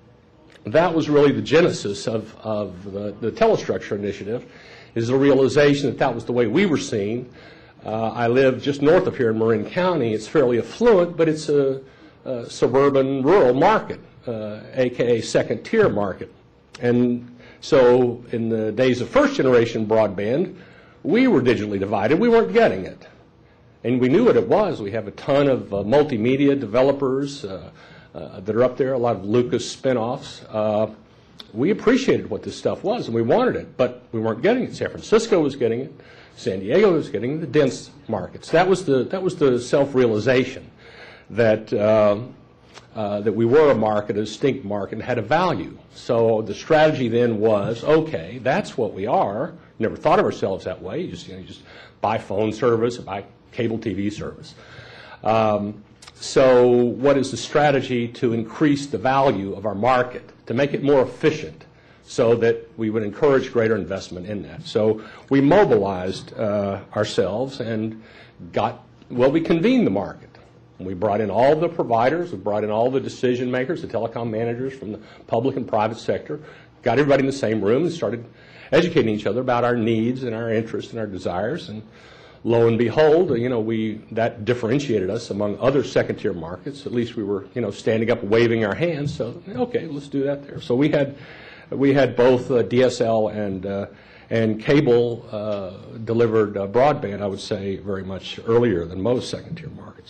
Speaker 6: that was really the genesis of, of the, the Telestructure Initiative, is the realization that that was the way we were seen. Uh, I live just north of here in Marin County. It's fairly affluent, but it's a, a suburban rural market, uh, a k a second-tier market. And so in the days of first-generation broadband, we were digitally divided. We weren't getting it. And we knew what it was. We have a ton of uh, multimedia developers uh, uh, that are up there, a lot of Lucas spinoffs. Uh, we appreciated what this stuff was, and we wanted it, but we weren't getting it. San Francisco was getting it. San Diego was getting it, the dense markets. That was the, that was the self-realization that, uh, uh, that we were a market, a distinct market, and had a value. So the strategy then was, okay, that's what we are. Never thought of ourselves that way. You just, you know, you just buy phone service, buy cable T V service. Um, so what is the strategy to increase the value of our market, to make it more efficient so that we would encourage greater investment in that? So we mobilized uh, ourselves and got, well, we convened the market. We brought in all the providers, we brought in all the decision makers, the telecom managers from the public and private sector, got everybody in the same room and started educating each other about our needs and our interests and our desires. And lo and behold, you know, we, that differentiated us among other second-tier markets. At least we were, you know, standing up, waving our hands. So, okay, let's do that there. So we had, we had both uh, D S L and uh, and cable uh, delivered uh, broadband, I would say, very much earlier than most second-tier markets.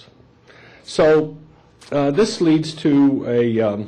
Speaker 6: So uh, this leads to a, um,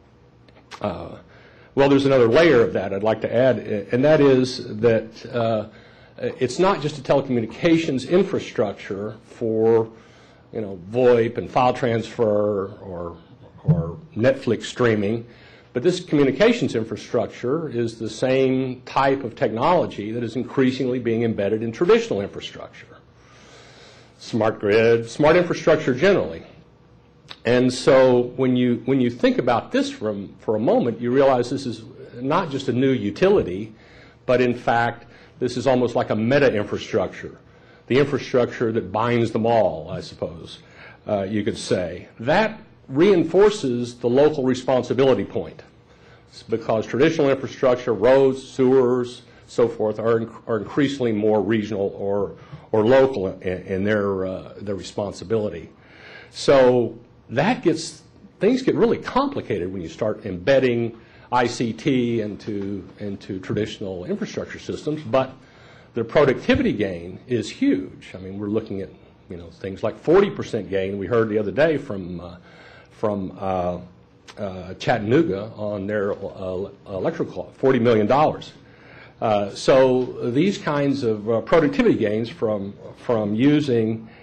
Speaker 6: uh, well, there's another layer of that I'd like to add, and that is that uh, it's not just a telecommunications infrastructure for, you know, VoIP and file transfer or, or Netflix streaming, but this communications infrastructure is the same type of technology that is increasingly being embedded in traditional infrastructure. Smart grid, smart infrastructure generally. And so when you, when you think about this for a, for a moment, you realize this is not just a new utility, but in fact, this is almost like a meta-infrastructure, the infrastructure that binds them all, I suppose, uh, you could say. That reinforces the local responsibility point, because traditional infrastructure, roads, sewers, so forth, are, are increasingly more regional or, or local in, in their, uh, their responsibility. So that gets, things get really complicated when you start embedding I C T into, into traditional infrastructure systems, but the productivity gain is huge. I mean, we're looking at, you know, things like forty percent gain. We heard the other day from, uh, from uh, uh, Chattanooga on their uh, electrical, forty million dollars. Uh, so these kinds of uh, productivity gains from, from using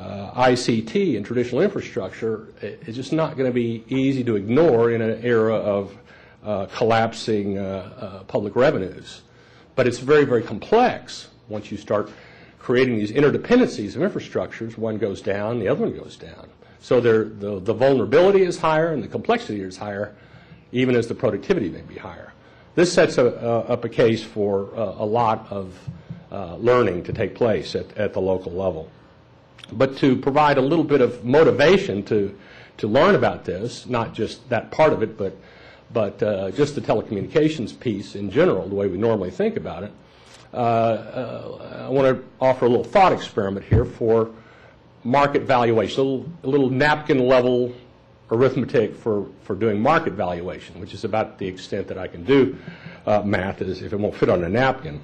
Speaker 6: uh, I C T and traditional infrastructure is just not going to be easy to ignore in an era of uh, collapsing uh, uh, public revenues. But it's very, very complex once you start creating these interdependencies of infrastructures. One goes down, the other one goes down. So there, the, the vulnerability is higher and the complexity is higher, even as the productivity may be higher. This sets a, uh, up a case for uh, a lot of uh, learning to take place at, at the local level. But to provide a little bit of motivation to, to learn about this, not just that part of it, but, but uh, just the telecommunications piece in general, the way we normally think about it, uh, uh, I want to offer a little thought experiment here for market valuation, a little, a little napkin-level arithmetic for, for doing market valuation, which is about the extent that I can do uh, math, is if it won't fit on a napkin.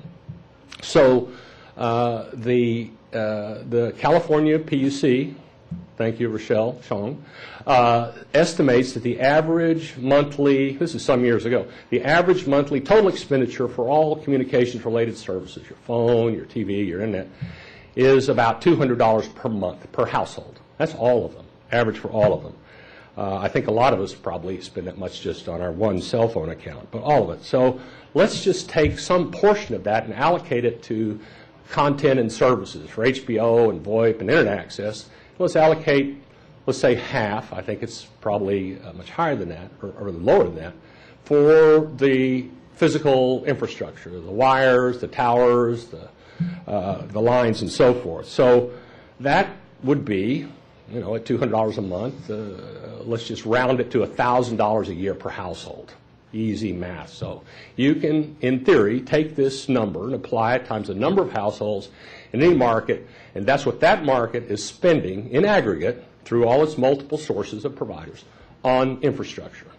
Speaker 6: So uh, the, uh, the California P U C, thank you, Rochelle Chong, uh, estimates that the average monthly, this is some years ago, the average monthly total expenditure for all communications-related services, your phone, your T V, your internet, is about two hundred dollars per month, per household. That's all of them, average for all of them. Uh, I think a lot of us probably spend that much just on our one cell phone account, but all of it. So let's just take some portion of that and allocate it to content and services for H B O and VoIP and internet access. Let's allocate, let's say half, I think it's probably uh, much higher than that, or, or lower than that, for the physical infrastructure, the wires, the towers, the, uh, the lines, and so forth. So that would be, you know, at two hundred dollars a month, uh, let's just round it to one thousand dollars a year per household. Easy math. So you can, in theory, take this number and apply it times the number of households in any market, and that's what that market is spending in aggregate through all its multiple sources of providers on infrastructure.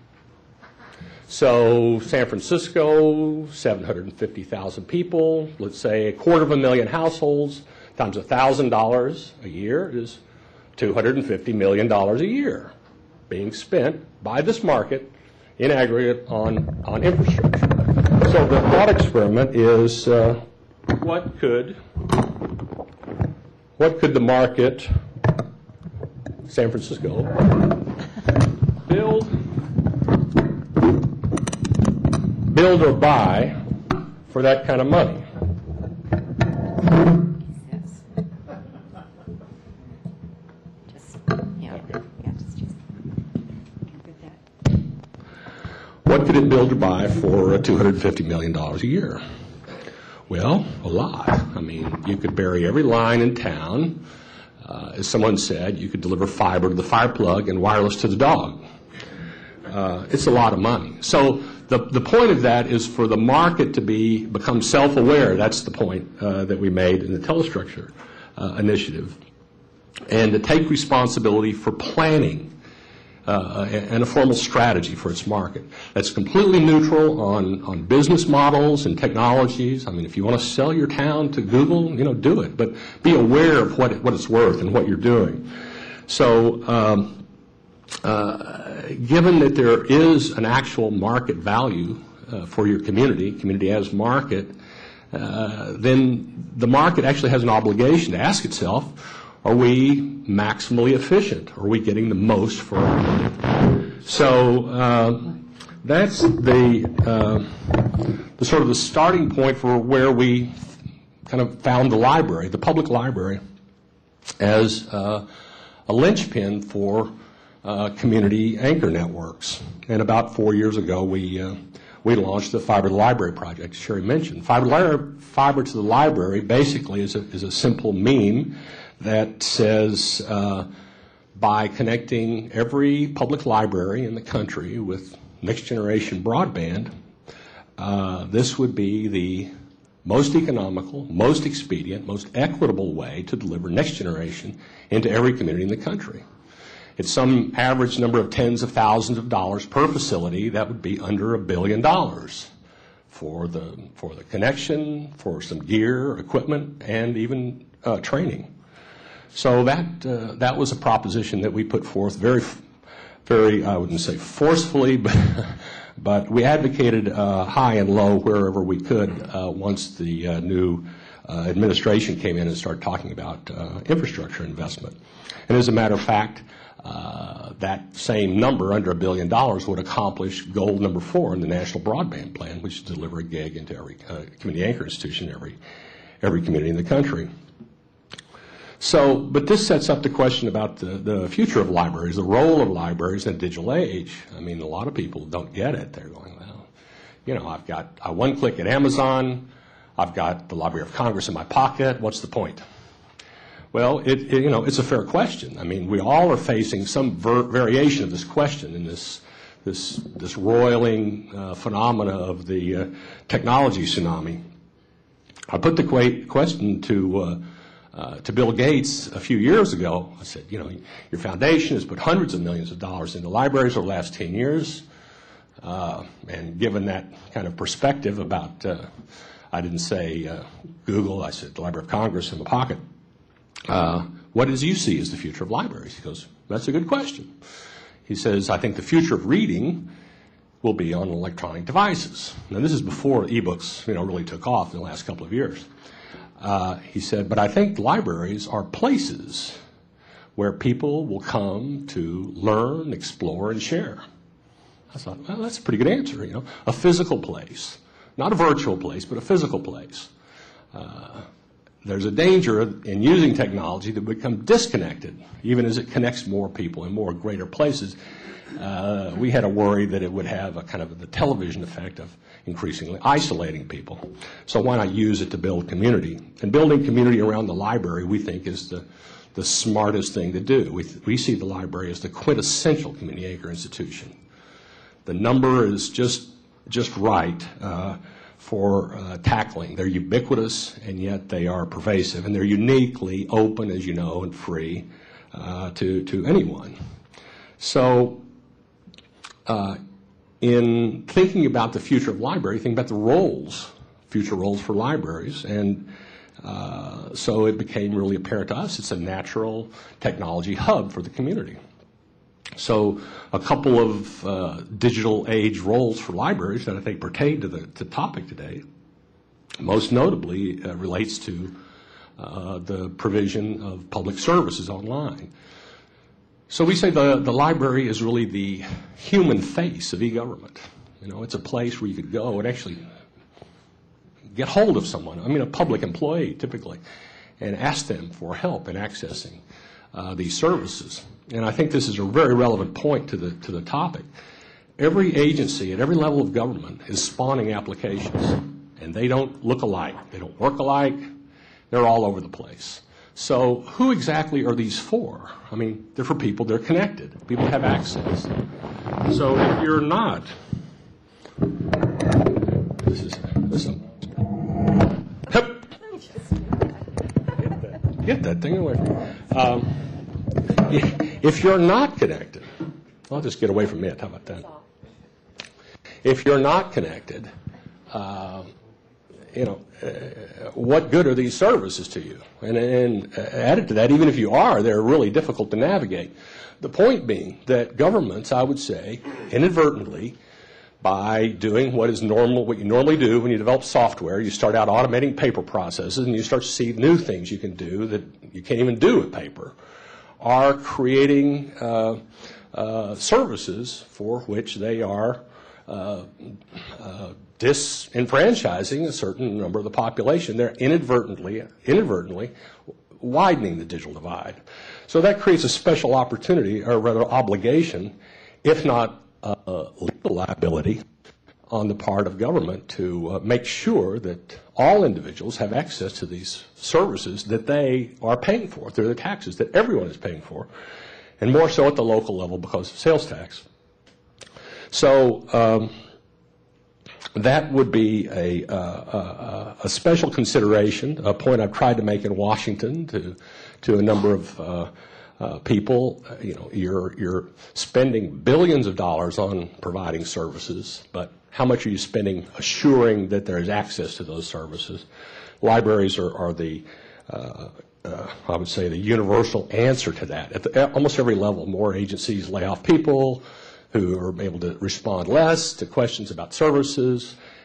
Speaker 6: So San Francisco, seven hundred fifty thousand people, let's say a quarter of a million households, times one thousand dollars a year is two hundred fifty million dollars a year being spent by this market in aggregate on, on infrastructure. So the thought experiment is uh, what could what could the market, San Francisco, build build or buy for that kind of money? What could it build or buy for two hundred fifty million dollars a year? Well, a lot. I mean, you could bury every line in town. Uh, as someone said, you could deliver fiber to the fire plug and wireless to the dog. Uh, it's a lot of money. So the, the point of that is for the market to be become self-aware. That's the point uh, that we made in the Telestructure uh, initiative. And to take responsibility for planning Uh, and a formal strategy for its market that's completely neutral on, on business models and technologies. I mean, if you want to sell your town to Google, you know, do it, but be aware of what, it, what it's worth and what you're doing. So um, uh, given that there is an actual market value uh, for your community, community as market, uh, then the market actually has an obligation to ask itself, are we maximally efficient? Are we getting the most for our money? So uh, that's the, uh, the sort of the starting point for where we kind of found the library, the public library, as uh, a linchpin for uh, community anchor networks. And about four years ago, we uh, we launched the Fiber to the Library project, Sherry mentioned. Fiber to, library, fiber to the Library basically is a, is a simple meme that says uh, by connecting every public library in the country with next generation broadband, uh, this would be the most economical, most expedient, most equitable way to deliver next generation into every community in the country. It's some average number of tens of thousands of dollars per facility. That would be under a billion dollars for the, for the connection, for some gear, equipment, and even uh, training. So that uh, that was a proposition that we put forth very, very I wouldn't say forcefully, but but we advocated uh, high and low wherever we could uh, once the uh, new uh, administration came in and started talking about uh, infrastructure investment. And as a matter of fact, uh, that same number, under a billion dollars, would accomplish goal number four in the National Broadband Plan, which is to deliver a gig into every uh, community anchor institution, every every community in the country. So, but this sets up the question about the, the future of libraries, the role of libraries in the digital age. I mean, a lot of people don't get it. They're going, well, you know, I've got a one click at Amazon, I've got the Library of Congress in my pocket, what's the point? Well, it, it, you know, it's a fair question. I mean, we all are facing some ver- variation of this question in this this this roiling uh, phenomena of the uh, technology tsunami. I put the qu- question to uh, uh, to Bill Gates a few years ago. I said, you know, your foundation has put hundreds of millions of dollars into libraries over the last ten years, uh, and given that kind of perspective about, uh, I didn't say uh, Google, I said the Library of Congress in my pocket. Uh, what does you see as the future of libraries? He goes, that's a good question. He says, I think the future of reading will be on electronic devices. Now, this is before ebooks, you know, really took off in the last couple of years. Uh, he said, but I think libraries are places where people will come to learn, explore, and share. I thought, well, that's a pretty good answer, you know. A physical place, not a virtual place, but a physical place. Uh, There's a danger in using technology to become disconnected, even as it connects more people in more greater places. Uh, we had a worry that it would have a kind of the television effect of increasingly isolating people. So why not use it to build community? And building community around the library, we think, is the, the smartest thing to do. We, we see the library as the quintessential community anchor institution. The number is just, just right. Uh, for uh, tackling. They're ubiquitous, and yet they are pervasive, and they're uniquely open, as you know, and free uh, to, to anyone. So uh, in thinking about the future of library, think about the roles, future roles for libraries, and uh, so it became really apparent to us it's a natural technology hub for the community. So a couple of uh, digital age roles for libraries that I think pertain to the to topic today, most notably uh, relates to uh, the provision of public services online. So we say the, the library is really the human face of e-government. You know, it's a place where you could go and actually get hold of someone, I mean a public employee typically, and ask them for help in accessing uh, these services. And I think this is a very relevant point to the to the topic. Every agency at every level of government is spawning applications, and they don't look alike. They don't work alike. They're all over the place. So who exactly are these for? I mean, they're for people. They're connected. People have access. So if you're not, this is listen. Hip. Get that, get that thing away from me. Um, If you're not connected, I'll just get away from it. How about that? If you're not connected, uh, you know, uh, what good are these services to you? And, and added to that, even if you are, they're really difficult to navigate. The point being that governments, I would say, inadvertently, by doing what is normal, what you normally do when you develop software, you start out automating paper processes, and you start to see new things you can do that you can't even do with paper, are creating uh, uh, services for which they are uh, uh, disenfranchising a certain number of the population. They're inadvertently, inadvertently widening the digital divide. So that creates a special opportunity, or rather obligation, if not uh, legal liability, on the part of government to uh, make sure that all individuals have access to these services that they are paying for through the taxes that everyone is paying for, and more so at the local level because of sales tax. So um, that would be a, uh, a, a special consideration, a point I've tried to make in Washington to, to a number of uh, uh, people. You know, you're, you're spending billions of dollars on providing services, but how much are you spending assuring that there is access to those services? Libraries are, are the, uh, uh, I would say, the universal answer to that. At, the, at almost every level, more agencies lay off people who are able to respond less to questions about services.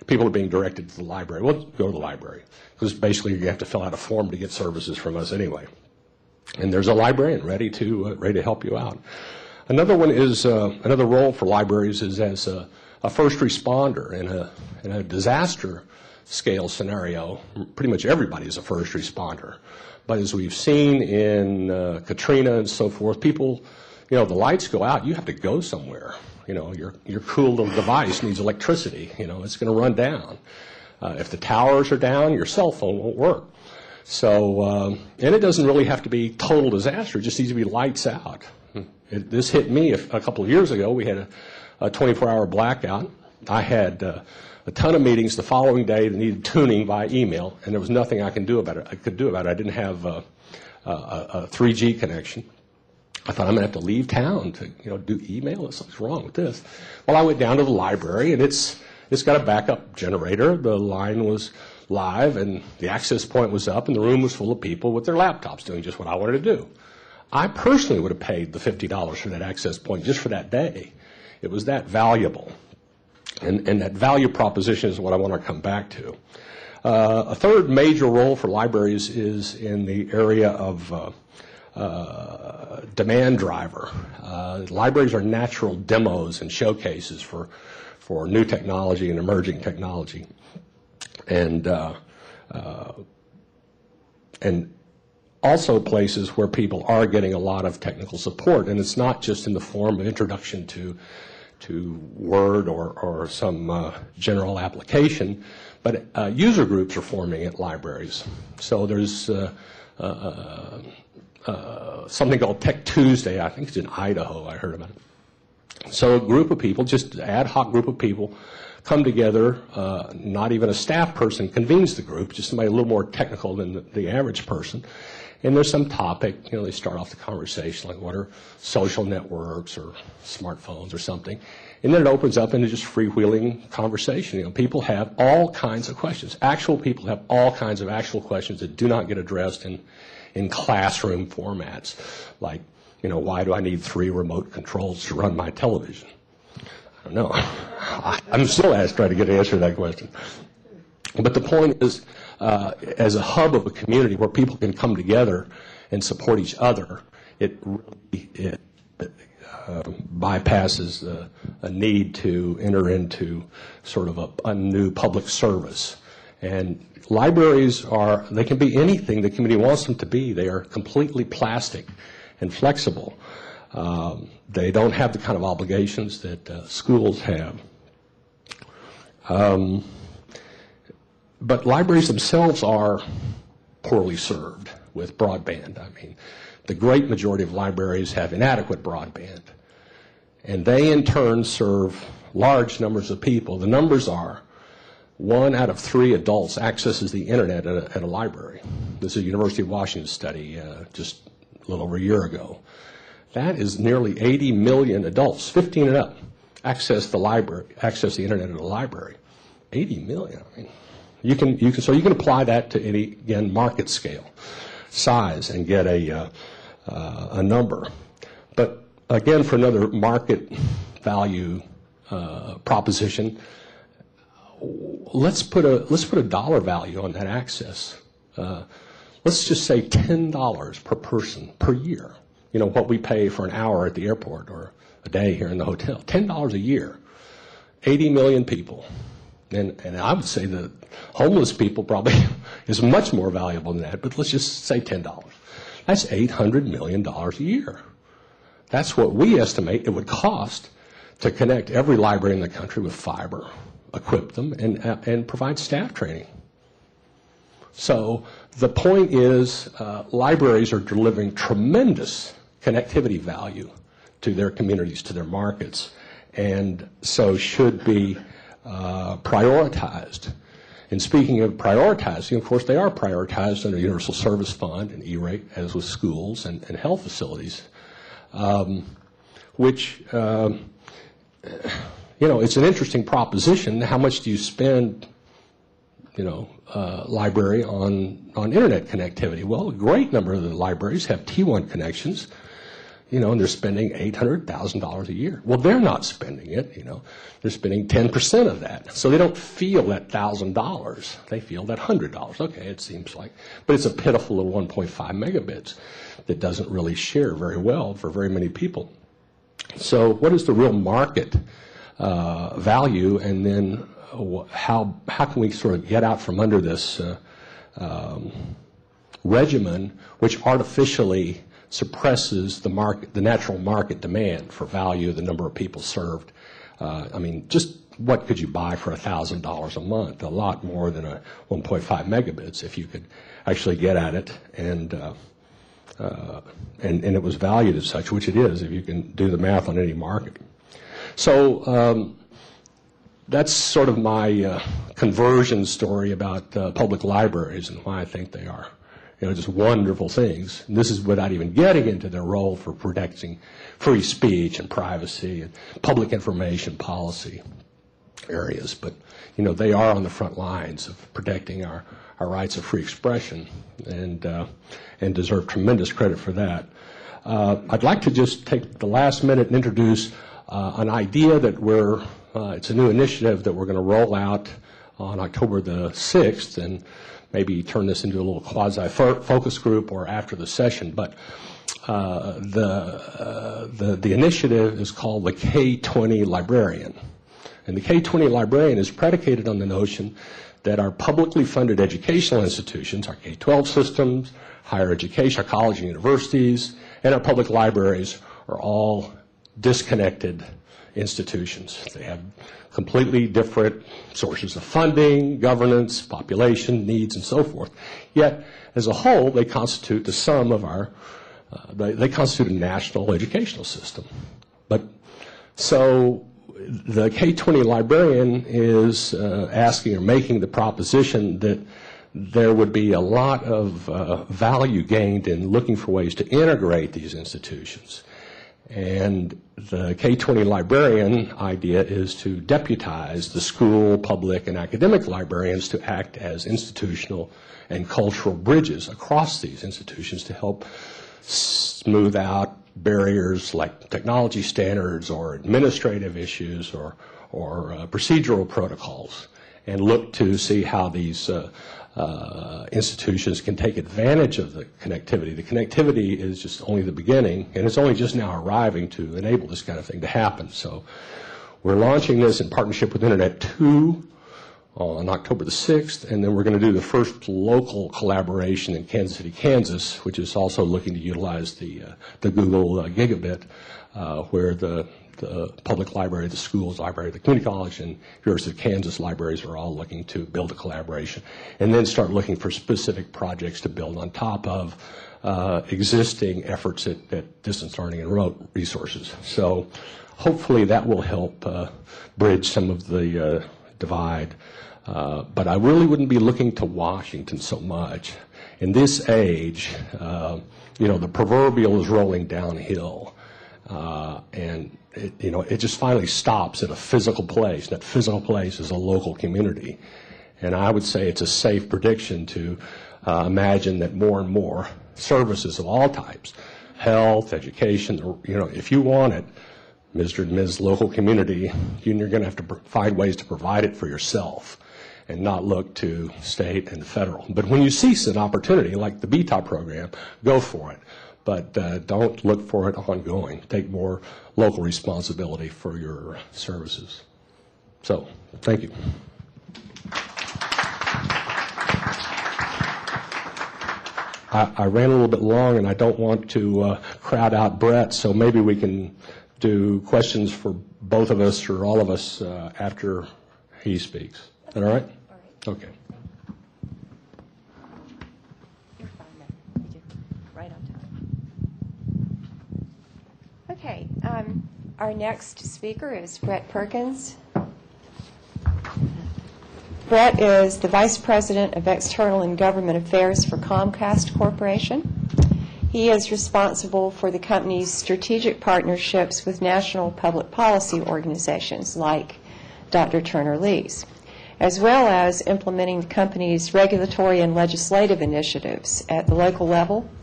Speaker 6: people are being directed to the library. Well, go to the library, because basically you have to fill out a form to get services from us anyway. And there's a librarian ready to uh, ready to help you out. Another one is uh, another role for libraries is as a, a first responder in a in a disaster scale scenario. Pretty much everybody is a first responder, but as we've seen in uh, Katrina and so forth, people, you know, the lights go out, you have to go somewhere. You know, your your cool little device needs electricity. You know, it's going to run down. Uh, if the towers are down, your cell phone won't work. So, um, and it doesn't really have to be total disaster. It just needs to be lights out. It, this hit me a, a couple of years ago. We had a, a twenty-four hour blackout. I had uh, a ton of meetings the following day that needed tuning by email, and there was nothing I can do about it. I could do about it. I didn't have uh, a, a three G connection. I thought, I'm going to have to leave town to, you know, do email. Something's wrong with this. Well, I went down to the library, and it's it's got a backup generator. The line was live, and the access point was up, and the room was full of people with their laptops doing just what I wanted to do. I personally would have paid the fifty dollars for that access point just for that day. It was that valuable. And, and that value proposition is what I want to come back to. Uh, a third major role for libraries is in the area of uh, uh, demand driver. Uh, libraries are natural demos and showcases for, for new technology and emerging technology. And, uh, uh, and also places where people are getting a lot of technical support. And it's not just in the form of introduction to to Word or, or some uh, general application, but uh, user groups are forming at libraries. So there's uh, uh, uh, something called Tech Tuesday. I think it's in Idaho. I heard about it. So a group of people, just an ad hoc group of people, come together. Uh, not even a staff person convenes the group, just somebody a little more technical than the, the average person. And there's some topic, you know, they start off the conversation, like what are social networks or smartphones or something. And then it opens up into just freewheeling conversation. You know, people have all kinds of questions. Actual people have all kinds of actual questions that do not get addressed in, in classroom formats. Like, you know, why do I need three remote controls to run my television? I don't know. I'm still asked, trying to get an answer to that question. But the point is, uh, as a hub of a community where people can come together and support each other, it really it, uh, bypasses uh, a need to enter into sort of a, a new public service. And libraries are, they can be anything the community wants them to be. They are completely plastic and flexible. Um, they don't have the kind of obligations that uh, schools have. Um, But libraries themselves are poorly served with broadband. I mean, the great majority of libraries have inadequate broadband. And they, in turn, serve large numbers of people. The numbers are one out of three adults accesses the Internet at a, at a library. This is a University of Washington study uh, just a little over a year ago. That is nearly eighty million adults, fifteen and up, access the library, access the Internet at a library. eighty million, I mean. You can, you can, so you can apply that to any, again, market scale, size, and get a, uh, uh, a number. But again, for another market value uh, proposition, let's put a let's put a dollar value on that access. Uh, let's just say ten dollars per person per year. You know what we pay for an hour at the airport or a day here in the hotel. Ten dollars a year. Eighty million people. And, and I would say that homeless people probably is much more valuable than that, but let's just say ten dollars. That's eight hundred million dollars a year. That's what we estimate it would cost to connect every library in the country with fiber, equip them, and, uh, and provide staff training. So the point is uh, libraries are delivering tremendous connectivity value to their communities, to their markets, and so should be Uh, prioritized. And speaking of prioritizing, of course, they are prioritized under the Universal Service Fund and E-rate, as with schools and, and health facilities, um, which, um, you know, it's an interesting proposition. How much do you spend, you know, uh, library on, on Internet connectivity? Well, a great number of the libraries have T one connections. you know, and they're spending eight hundred thousand dollars a year. Well, they're not spending it, you know. They're spending ten percent of that. So they don't feel that one thousand dollars. They feel that one hundred dollars. Okay, it seems like. But it's a pitiful little one point five megabits that doesn't really share very well for very many people. So what is the real market uh, value, and then uh, how, how can we sort of get out from under this uh, um, regimen which artificially suppresses the market, the natural market demand for value, the number of people served. Uh, I mean, just what could you buy for one thousand dollars a month? A lot more than a one point five megabits if you could actually get at it, and, uh, uh, and, and it was valued as such, which it is if you can do the math on any market. So um, that's sort of my uh, conversion story about uh, public libraries and why I think they are, you know, just wonderful things. And this is without even getting into their role for protecting free speech and privacy and public information policy areas. But, you know, they are on the front lines of protecting our, our rights of free expression, and, uh, and deserve tremendous credit for that. Uh, I'd like to just take the last minute and introduce uh, an idea that we're, uh, it's a new initiative that we're going to roll out on October the sixth, and maybe turn this into a little quasi-focus group or after the session. But uh, the, uh, the, the initiative is called the K twenty Librarian. And the K twenty Librarian is predicated on the notion that our publicly funded educational institutions, our K twelve systems, higher education, our college and universities, and our public libraries are all disconnected institutions. They have completely different sources of funding, governance, population, needs, and so forth. Yet, as a whole, they constitute the sum of our, uh, they, they constitute a national educational system. But, so, the K twenty Librarian is uh, asking or making the proposition that there would be a lot of uh, value gained in looking for ways to integrate these institutions. And the K twenty Librarian idea is to deputize the school, public, and academic librarians to act as institutional and cultural bridges across these institutions to help smooth out barriers like technology standards or administrative issues or, or uh, procedural protocols, and look to see how these uh, uh, institutions can take advantage of the connectivity. The connectivity is just only the beginning, and it's only just now arriving to enable this kind of thing to happen. So we're launching this in partnership with Internet two on October the sixth, and then we're going to do the first local collaboration in Kansas City, Kansas, which is also looking to utilize the, uh, the Google uh, Gigabit, uh, where the the public library, the schools library, the community college, and University of Kansas libraries are all looking to build a collaboration, and then start looking for specific projects to build on top of uh, existing efforts at, at distance learning and remote resources. So hopefully that will help uh, bridge some of the uh, divide. Uh, but I really wouldn't be looking to Washington so much. In this age, uh, you know, the proverbial is rolling downhill. Uh, and it, you know, it just finally stops at a physical place. That physical place is a local community, and I would say it's a safe prediction to uh, imagine that more and more services of all types, health, education, you know, if you want it, Mister and Miz Local Community, you're going to have to find ways to provide it for yourself, and not look to state and federal. But when you see an opportunity like the B T O P program, go for it. But uh, don't look for it ongoing. Take more local responsibility for your services. So, thank you. I, I ran a little bit long, and I don't want to uh, crowd out Brett, so maybe we can do questions for both of us or all of us uh, after he speaks. Is that all right?
Speaker 1: All right.
Speaker 6: Okay.
Speaker 1: You're fine there. You did right on time. Okay. Um, our next speaker is Brett Perkins. Brett is the Vice President of External and Government Affairs for Comcast Corporation. He is responsible for the company's strategic partnerships with national public policy organizations like Doctor Turner Lee's, as well as implementing the company's regulatory and legislative initiatives at the local level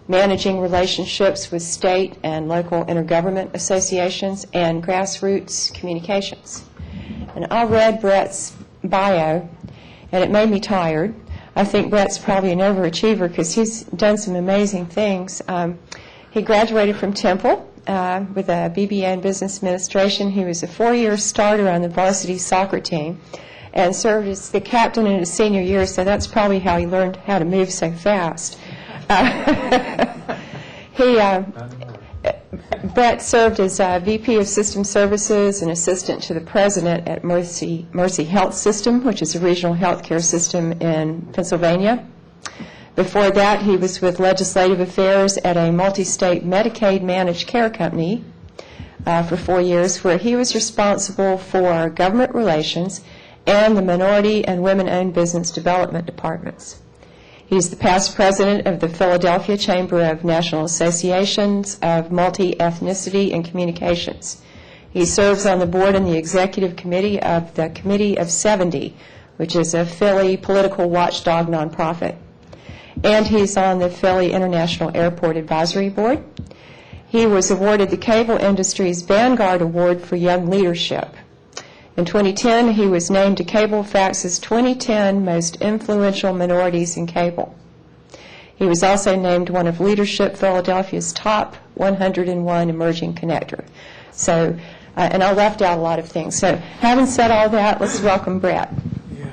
Speaker 1: managing relationships with state and local intergovernment associations, and grassroots communications. And I read Brett's bio, and it made me tired. I think Brett's probably an overachiever because he's done some amazing things. Um, he graduated from Temple uh, with a B B A in Business Administration. He was a four-year starter on the varsity soccer team and served as the captain in his senior year, so that's probably how he learned how to move so fast. Uh, he, uh, Brett served as uh, V P of System Services and assistant to the president at Mercy, Mercy Health System, which is a regional health care system in Pennsylvania. Before that, he was with Legislative Affairs at a multi-state Medicaid managed care company uh, for four years, where he was responsible for government relations and the minority and women-owned business development departments. He's the past president of the Philadelphia Chamber of National Associations of Multi-Ethnicity and Communications. He serves on the board and the executive committee of the Committee of seventy, which is a Philly political watchdog nonprofit. And he's on the Philly International Airport Advisory Board. He was awarded the Cable Industry's Vanguard Award for Young Leadership. In twenty ten, he was named to Cablefax's twenty ten Most Influential Minorities in Cable. He was also named one of Leadership Philadelphia's top one hundred one Emerging Connector. So, uh, and I left out a lot of things. So, having said all that, let's welcome Brett. Yeah.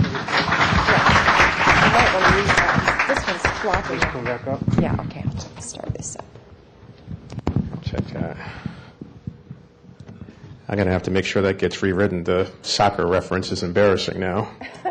Speaker 1: I might want to use that. This one's floppy.
Speaker 8: Come back up.
Speaker 1: Yeah, okay, I'll start this up.
Speaker 8: Check that. I'm going to have to make sure that gets rewritten. The soccer reference is embarrassing now.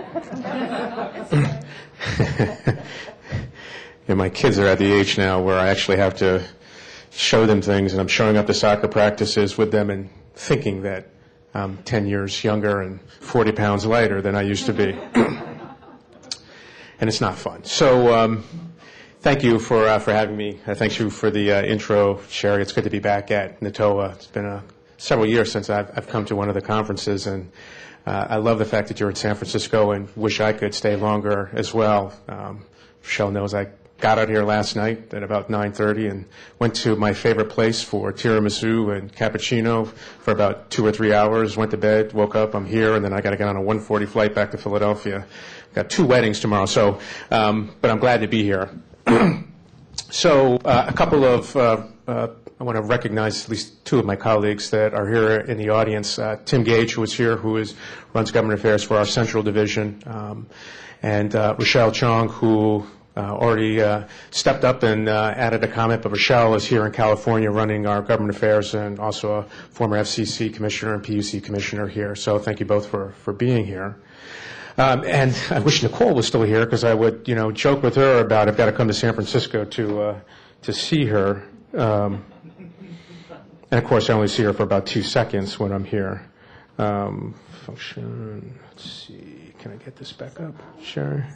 Speaker 8: And my kids are at the age now where I actually have to show them things, and I'm showing up to soccer practices with them and thinking that I'm ten years younger and forty pounds lighter than I used to be. And it's not fun. So um, thank you for uh, for having me. Uh, thank you for the uh, intro, Sherry. It's good to be back at NATOA. It's been a several years since I've, I've come to one of the conferences, and uh, I love the fact that you're in San Francisco and wish I could stay longer as well. Um, Rochelle knows I got out here last night at about nine thirty and went to my favorite place for tiramisu and cappuccino for about two or three hours, went to bed, woke up, I'm here, and then I got to get on a one forty flight back to Philadelphia. Got two weddings tomorrow, so um, but I'm glad to be here. So uh, a couple of uh, uh, I want to recognize at least two of my colleagues that are here in the audience. Uh, Tim Gage, who is here, who is runs government affairs for our central division, um, and uh, Rochelle Chong, who uh, already uh, stepped up and uh, added a comment. But Rochelle is here in California running our government affairs, and also a former F C C commissioner and P U C commissioner here. So thank you both for, for being here. Um, and I wish Nicole was still here, because I would, you know, joke with her about I've got to come to San Francisco to uh, to see her. Um, And, of course, I only see her for about two seconds when I'm here. Um, function, let's see. Can I get this back up? Sure.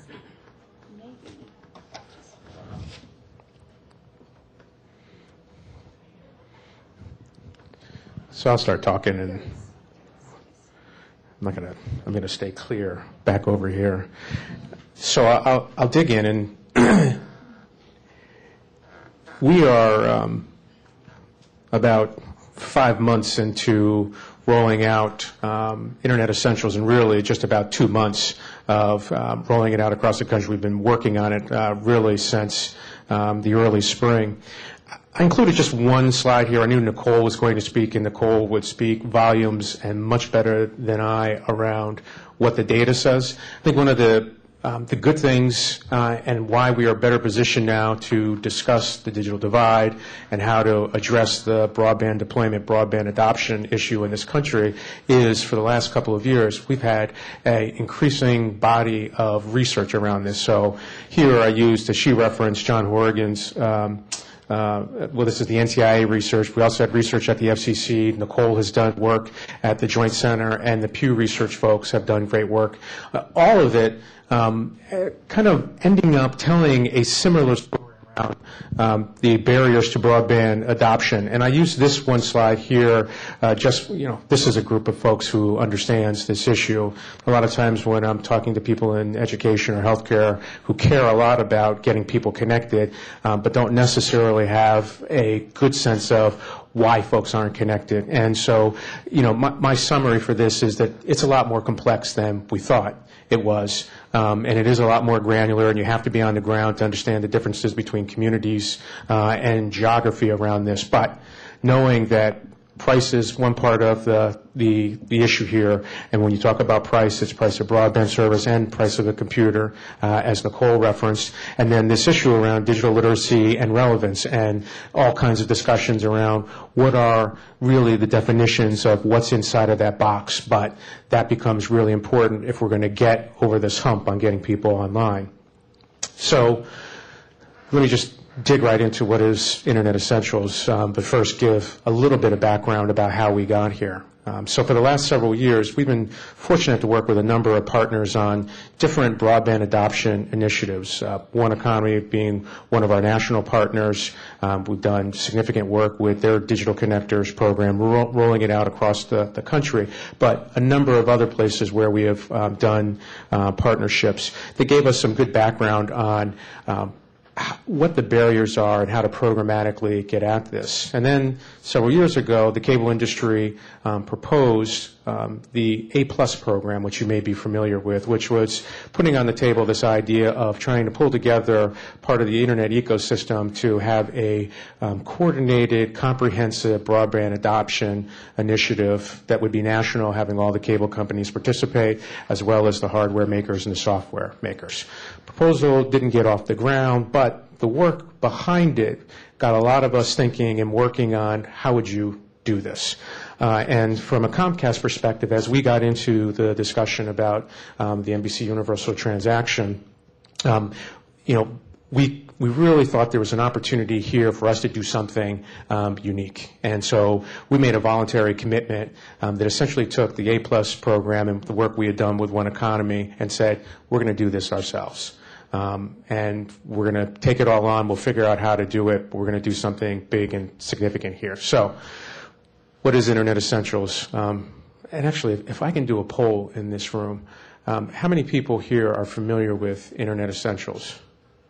Speaker 8: So I'll start talking, and I'm not gonna. I'm gonna stay clear back over here. So I'll I'll dig in, and we are um, about five months into rolling out um, Internet Essentials, and really just about two months of um, rolling it out across the country. We've been working on it uh, really since um, the early spring. I included just one slide here. I knew Nicole was going to speak, and Nicole would speak volumes and much better than I around what the data says. I think one of the Um, the good things uh, and why we are better positioned now to discuss the digital divide and how to address the broadband deployment, broadband adoption issue in this country is, for the last couple of years, we've had an increasing body of research around this. So here I used, as she referenced, John Horrigan's um, Uh, well, this is the N T I A research. We also had research at the F C C. Nicole has done work at the Joint Center, and the Pew Research folks have done great work. Uh, all of it um, kind of ending up telling a similar story around um, the barriers to broadband adoption. And I use this one slide here, uh, just, you know, this is a group of folks who understands this issue. A lot of times when I'm talking to people in education or healthcare who care a lot about getting people connected, um, but don't necessarily have a good sense of why folks aren't connected. And so, you know, my, my summary for this is that it's a lot more complex than we thought it was. Um, and it is a lot more granular, and you have to be on the ground to understand the differences between communities uh, and geography around this. But knowing that price is one part of the, the the issue here, and when you talk about price, it's price of broadband service and price of a computer, uh, as Nicole referenced, and then this issue around digital literacy and relevance, and all kinds of discussions around what are really the definitions of what's inside of that box. But that becomes really important if we're going to get over this hump on getting people online. So let me just dig right into what is Internet Essentials, um, but first give a little bit of background about how we got here. Um, so for the last several years, we've been fortunate to work with a number of partners on different broadband adoption initiatives, uh, One Economy being one of our national partners. Um, we've done significant work with their Digital Connectors program, ro- rolling it out across the, the country, but a number of other places where we have um, done uh, partnerships that gave us some good background on um, what the barriers are and how to programmatically get at this. And then several years ago, the cable industry um, proposed um, the A Plus program, which you may be familiar with, which was putting on the table this idea of trying to pull together part of the Internet ecosystem to have a um, coordinated, comprehensive broadband adoption initiative that would be national, having all the cable companies participate, as well as the hardware makers and the software makers. Proposal didn't get off the ground, but the work behind it got a lot of us thinking and working on how would you do this. Uh, and from a Comcast perspective, as we got into the discussion about um, the N B C Universal transaction, um, you know, we we really thought there was an opportunity here for us to do something um, unique. And so we made a voluntary commitment um, that essentially took the A Plus program and the work we had done with One Economy and said, we're going to do this ourselves. Um, and we're going to take it all on. We'll figure out how to do it. But we're going to do something big and significant here. So what is Internet Essentials? Um, and actually, if, if I can do a poll in this room, um, how many people here are familiar with Internet Essentials?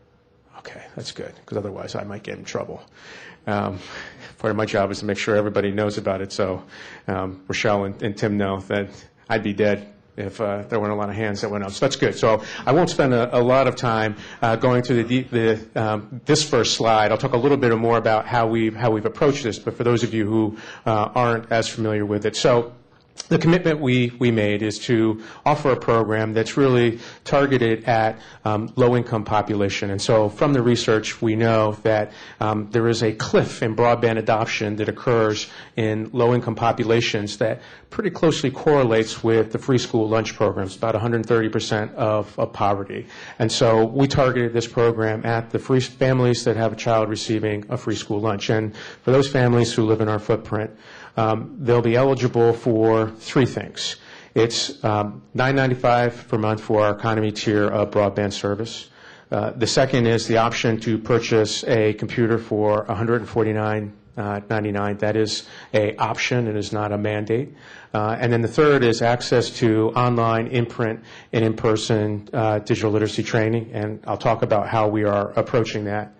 Speaker 8: Okay, that's good, because otherwise I might get in trouble. Um, part of my job is to make sure everybody knows about it. So um, Rochelle and, and Tim know that I'd be dead if uh, there weren't a lot of hands that went up. So that's good. So I won't spend a, a lot of time uh, going through the, the um, this first slide. I'll talk a little bit more about how we've how we've approached this. But for those of you who uh, aren't as familiar with it, so the commitment we, we made is to offer a program that's really targeted at um, low-income population. And so from the research, we know that um, there is a cliff in broadband adoption that occurs in low-income populations that pretty closely correlates with the free school lunch programs, about one hundred thirty percent of, of poverty. And so we targeted this program at the free families that have a child receiving a free school lunch. And for those families who live in our footprint, Um, they'll be eligible for three things. It's um, nine ninety-five per month for our economy tier of broadband service. Uh, the second is the option to purchase a computer for one hundred forty-nine ninety-nine. That is a option. It is not a mandate. Uh, and then the third is access to online, in-print, and in-person uh, digital literacy training. And I'll talk about how we are approaching that.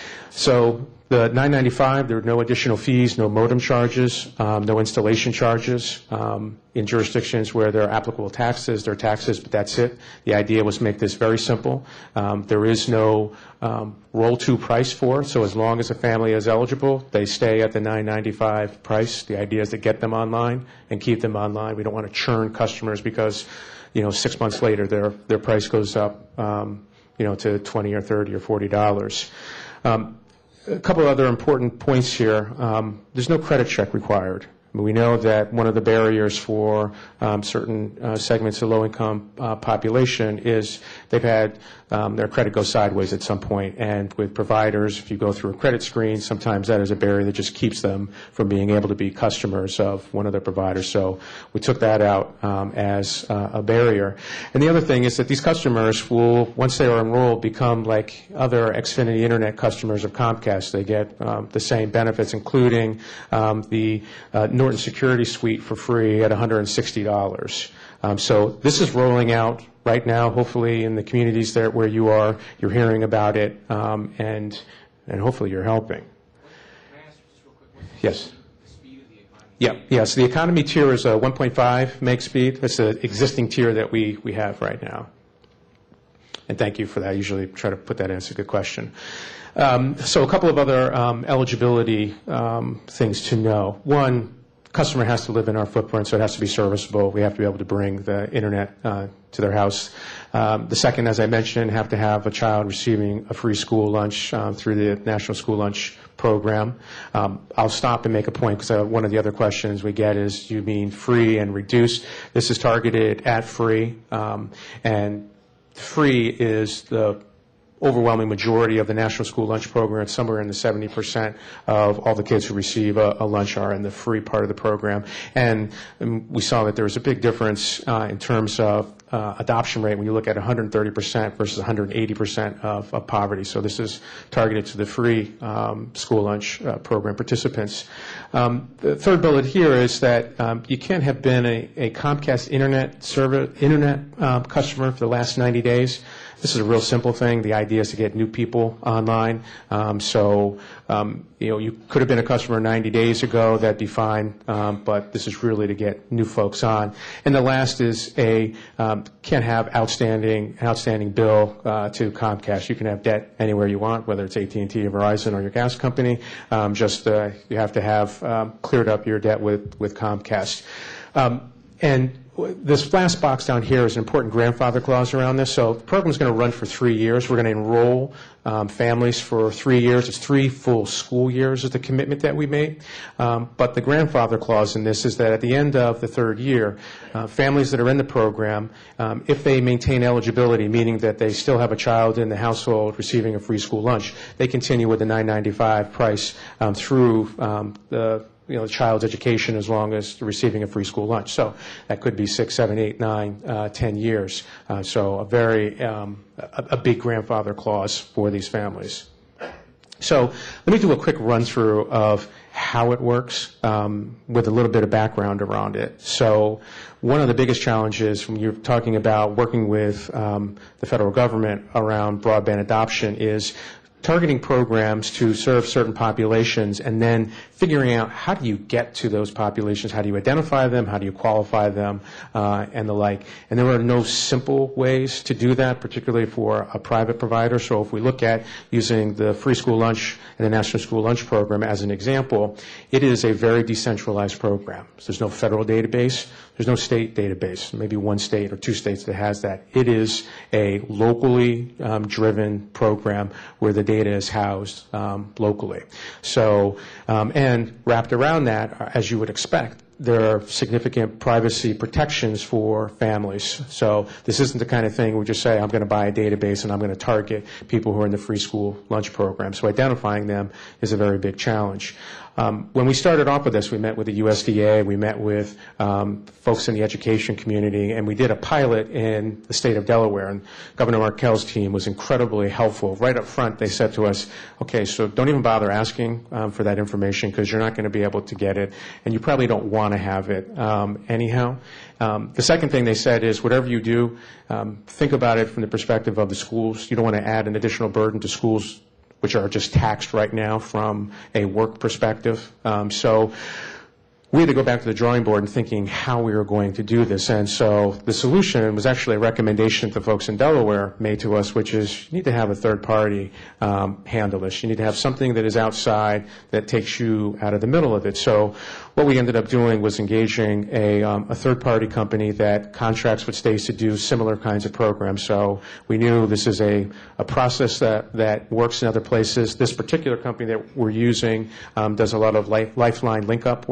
Speaker 8: So the nine ninety-five, there are no additional fees, no modem charges, um, no installation charges. Um, in jurisdictions where there are applicable taxes, there are taxes, but that's it. The idea was to make this very simple. Um, there is no um, roll-to price for it, so as long as a family is eligible, they stay at the nine ninety-five price. The idea is to get them online and keep them online. We don't want to churn customers because, you know, six months later their their price goes up, um, you know, to twenty or thirty or forty dollars. Um, A couple of other important points here. Um, there's no credit check required. We know that one of the barriers for um, certain uh, segments of low-income uh, population is they've had um, their credit go sideways at some point. And with providers, if you go through a credit screen, sometimes that is a barrier that just keeps them from being able to be customers of one of their providers. So we took that out um, as uh, a barrier. And the other thing is that these customers will, once they are enrolled, become like other Xfinity Internet customers of Comcast. They get um, the same benefits, including um, the uh, Norton Security Suite for free at one hundred sixty dollars. Um, so this is rolling out right now, hopefully in the communities there where you are, you're hearing about it, um, and and hopefully you're helping.
Speaker 9: Can I ask just real quick, what's
Speaker 8: Yes.
Speaker 9: the speed of the economy?
Speaker 8: Yeah, yeah. So the economy tier is a one point five meg speed. That's the existing tier that we, we have right now. And thank you for that. I usually try to put that in. It's a good question. Um, so a couple of other um, eligibility um, things to know. One, customer has to live in our footprint, so it has to be serviceable. We have to be able to bring the internet uh, to their house. Um, the second, as I mentioned, have to have a child receiving a free school lunch um, through the National School Lunch Program. Um, I'll stop and make a point because uh, one of the other questions we get is, do you mean free and reduced? This is targeted at free, um, and free is the overwhelming majority of the National School Lunch Program. It's somewhere in the seventy percent of all the kids who receive a, a lunch are in the free part of the program. And um, we saw that there was a big difference uh, in terms of uh, adoption rate when you look at one hundred thirty percent versus one hundred eighty percent of, of poverty. So this is targeted to the free um, school lunch uh, program participants. Um, the third bullet here is that um, you can't have been a, a Comcast Internet server, Internet uh, customer for the last ninety days. This is a real simple thing. The idea is to get new people online. Um, so, um, you know, you could have been a customer ninety days ago. That'd be fine. Um, but this is really to get new folks on. And the last is a um, can't have outstanding outstanding bill uh, to Comcast. You can have debt anywhere you want, whether it's A T and T or Verizon or your gas company. Um, just uh, you have to have um, cleared up your debt with with Comcast. Um, and this last box down here is an important grandfather clause around this. So the program is going to run for three years. We're going to enroll um, families for three years. It's three full school years is the commitment that we made. Um, but the grandfather clause in this is that at the end of the third year, uh, families that are in the program, um, if they maintain eligibility, meaning that they still have a child in the household receiving a free school lunch, they continue with the nine ninety-five price um, through um, the you know, the child's education as long as they're receiving a free school lunch. So that could be six, seven, eight, nine, uh, ten years. Uh, so a very, um, a, a big grandfather clause for these families. So let me do a quick run through of how it works um, with a little bit of background around it. So one of the biggest challenges when you're talking about working with um, the federal government around broadband adoption is targeting programs to serve certain populations and then figuring out how do you get to those populations, how do you identify them, how do you qualify them, uh, and the like. And there are no simple ways to do that, particularly for a private provider. So if we look at using the free school lunch and the National School Lunch Program as an example, it is a very decentralized program. So there's no federal database. There's no state database, maybe one state or two states that has that. It is a locally um, driven program where the data is housed um, locally. So, um, and wrapped around that, as you would expect, there are significant privacy protections for families. So this isn't the kind of thing we just say, I'm going to buy a database and I'm going to target people who are in the free school lunch program. So identifying them is a very big challenge. Um, when we started off with this, we met with the U S D A, we met with um, folks in the education community, and we did a pilot in the state of Delaware. And Governor Markell's team was incredibly helpful. Right up front, they said to us, okay, so don't even bother asking um, for that information because you're not going to be able to get it, and you probably don't want to have it um, anyhow. Um, the second thing they said is whatever you do, um, think about it from the perspective of the schools. You don't want to add an additional burden to schools which are just taxed right now from a work perspective. Um, so we had to go back to the drawing board and thinking how we were going to do this. And so the solution was actually a recommendation that the folks in Delaware made to us, which is you need to have a third party um, handle this. You need to have something that is outside that takes you out of the middle of it. So what we ended up doing was engaging a, um, a third party company that contracts with states to do similar kinds of programs. So we knew this is a, a process that, that works in other places. This particular company that we're using um, does a lot of life, Lifeline link-up work.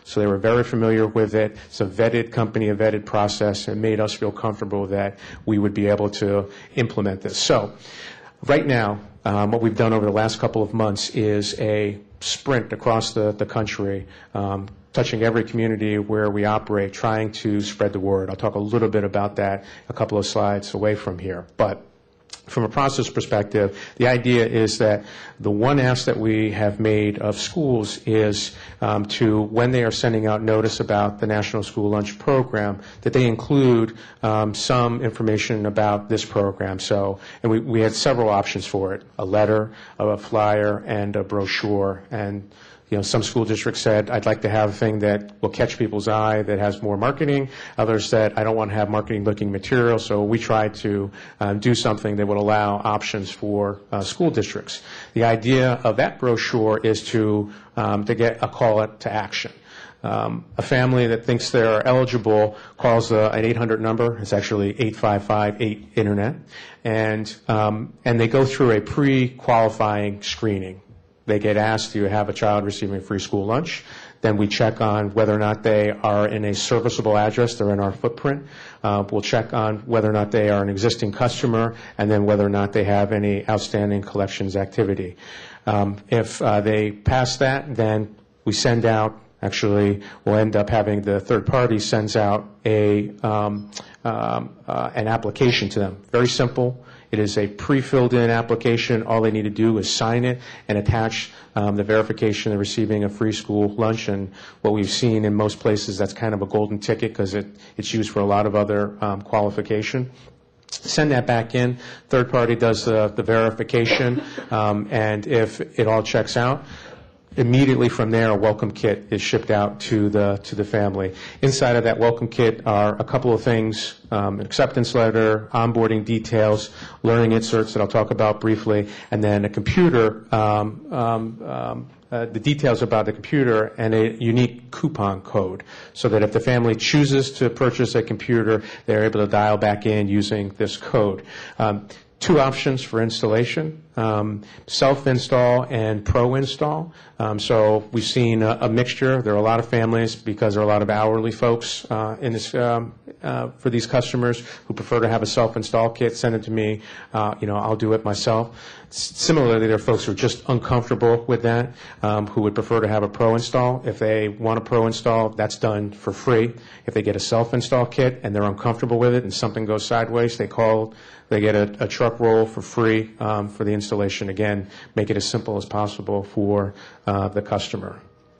Speaker 8: So they were very familiar with it. It's a vetted company, a vetted process, and made us feel comfortable that we would be able to implement this. So right now, um, what we've done over the last couple of months is a sprint across the, the country, um, touching every community where we operate, trying to spread the word. I'll talk a little bit about that a couple of slides away from here. But from a process perspective, the idea is that the one ask that we have made of schools is um, to, when they are sending out notice about the National School Lunch Program, that they include um, some information about this program. So, and we, we had several options for it: a letter, a flyer, and a brochure. And you know, some school districts said, I'd like to have a thing that will catch people's eye, that has more marketing. Others said, I don't want to have marketing-looking material. So we tried to um, do something that would allow options for uh, school districts. The idea of that brochure is to um, to get a call to action. Um, a family that thinks they're eligible calls uh, an eight hundred number. It's actually eight five five eight internet, and um, and they go through a pre-qualifying screening. They get asked, do you have a child receiving free school lunch? Then we check on whether or not they are in a serviceable address. They're in our footprint. Uh, we'll check on whether or not they are an existing customer, and then whether or not they have any outstanding collections activity. Um, if uh, they pass that, then we send out, actually we'll end up having the third party sends out a um, um, uh, an application to them. Very simple. It is a pre-filled in application. All they need to do is sign it and attach um, the verification of receiving a free school lunch. And what we've seen in most places, that's kind of a golden ticket because it, it's used for a lot of other um, qualification. Send that back in. Third party does the, the verification, um, and if it all checks out, immediately from there, a welcome kit is shipped out to the to the family. Inside of that welcome kit are a couple of things: um, an acceptance letter, onboarding details, learning inserts that I'll talk about briefly, and then a computer, um, um, um, uh, the details about the computer, and a unique coupon code, so that if the family chooses to purchase a computer, they're able to dial back in using this code. Um, Two options for installation, um, self-install and pro-install. Um, so we've seen a, a mixture. There are a lot of families, because there are a lot of hourly folks uh, in this um, uh, for these customers who prefer to have a self-install kit. Send it to me. Uh, you know, I'll do it myself. S- similarly, there are folks who are just uncomfortable with that, um, who would prefer to have a pro-install. If they want a pro-install, that's done for free. If they get a self-install kit and they're uncomfortable with it and something goes sideways, they call. They get a, a truck roll for free um, for the installation. Again, make it as simple as possible for uh, the customer.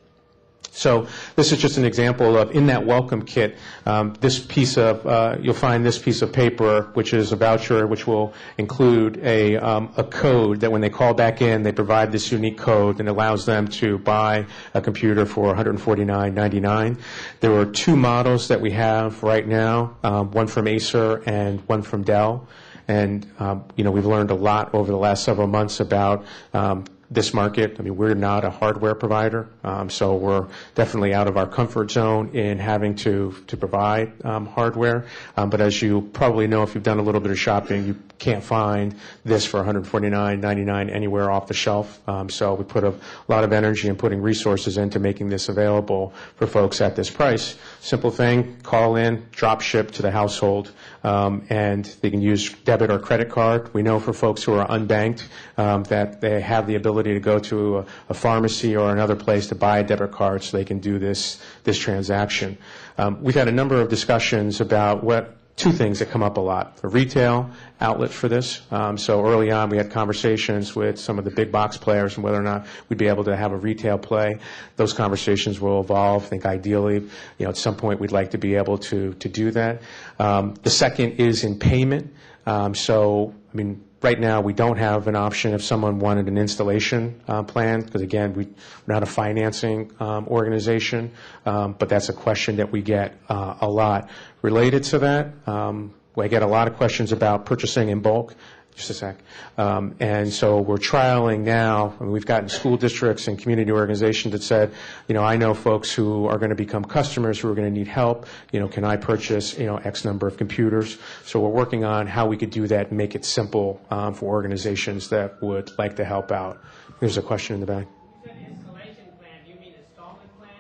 Speaker 8: So this is just an example of, in that welcome kit, um, this piece of, uh, you'll find this piece of paper, which is a voucher, which will include a, um, a code that when they call back in, they provide this unique code and allows them to buy a computer for one hundred forty-nine ninety-nine. There are two models that we have right now, um, one from Acer and one from Dell. And, um, you know, we've learned a lot over the last several months about um, this market. I mean, we're not a hardware provider, um, so we're definitely out of our comfort zone in having to, to provide um, hardware. Um, but as you probably know, if you've done a little bit of shopping, you can't find this for one hundred forty-nine ninety-nine anywhere off the shelf. Um, so we put a lot of energy in putting resources into making this available for folks at this price. Simple thing, call in, drop ship to the household, um, and they can use debit or credit card. We know for folks who are unbanked um, that they have the ability to go to a, a pharmacy or another place to buy a debit card so they can do this, this transaction. Um, we've had a number of discussions about what two things that come up a lot: a retail outlet for this. Um, so early on, we had conversations with some of the big box players and whether or not we'd be able to have a retail play. Those conversations will evolve. I think ideally, you know, at some point we'd like to be able to to do that. Um, the second is in payment. Um, so, I mean, right now we don't have an option if someone wanted an installation uh, plan, because again, we, we're not a financing um, organization, um, but that's a question that we get uh, a lot. Related to that, um, I get a lot of questions about purchasing in bulk. Just a sec. Um, and so we're trialing now. I mean, we've gotten school districts and community organizations that said, you know, I know folks who are going to become customers who are going to need help. You know, can I purchase, you know, X number of computers? So we're working on how we could do that and make it simple um, for organizations that would like to help out. There's a question in the back.
Speaker 9: You said installation plan. Do you mean installment plan?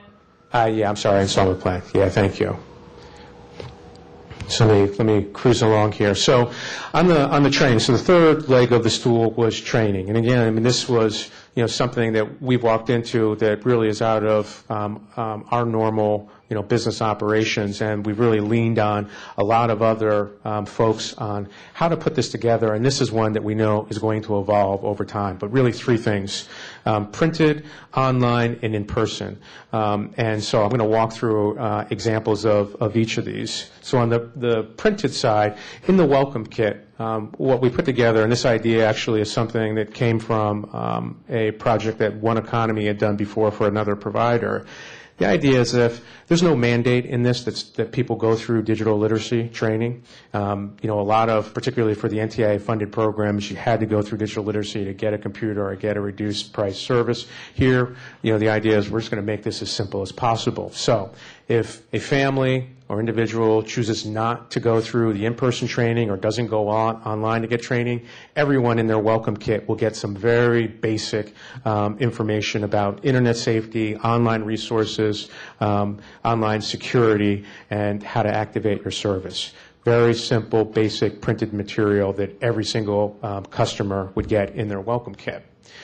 Speaker 8: Uh, yeah, I'm sorry, installment plan. Yeah, thank you. So let me, let me cruise along here. So on the, on the training, so the third leg of the stool was training. And again, I mean, this was, you know, something that we walked into that really is out of um, um, our normal, you know, business operations, and we really leaned on a lot of other um, folks on how to put this together, and this is one that we know is going to evolve over time. But really three things, um, printed, online, and in person. Um, and so I'm going to walk through uh, examples of, of each of these. So on the, the printed side, in the welcome kit, Um, what we put together, and this idea actually is something that came from um, a project that One Economy had done before for another provider. The idea is if there's no mandate in this that's, that people go through digital literacy training. Um, you know, a lot of, particularly for the N T I A-funded programs, you had to go through digital literacy to get a computer or get a reduced price service. Here, you know, the idea is we're just going to make this as simple as possible. So if a family or individual chooses not to go through the in-person training or doesn't go on online to get training, everyone in their welcome kit will get some very basic um, information about internet safety, online resources, um, online security, and how to activate your service. Very simple, basic printed material that every single um, customer would get in their welcome kit.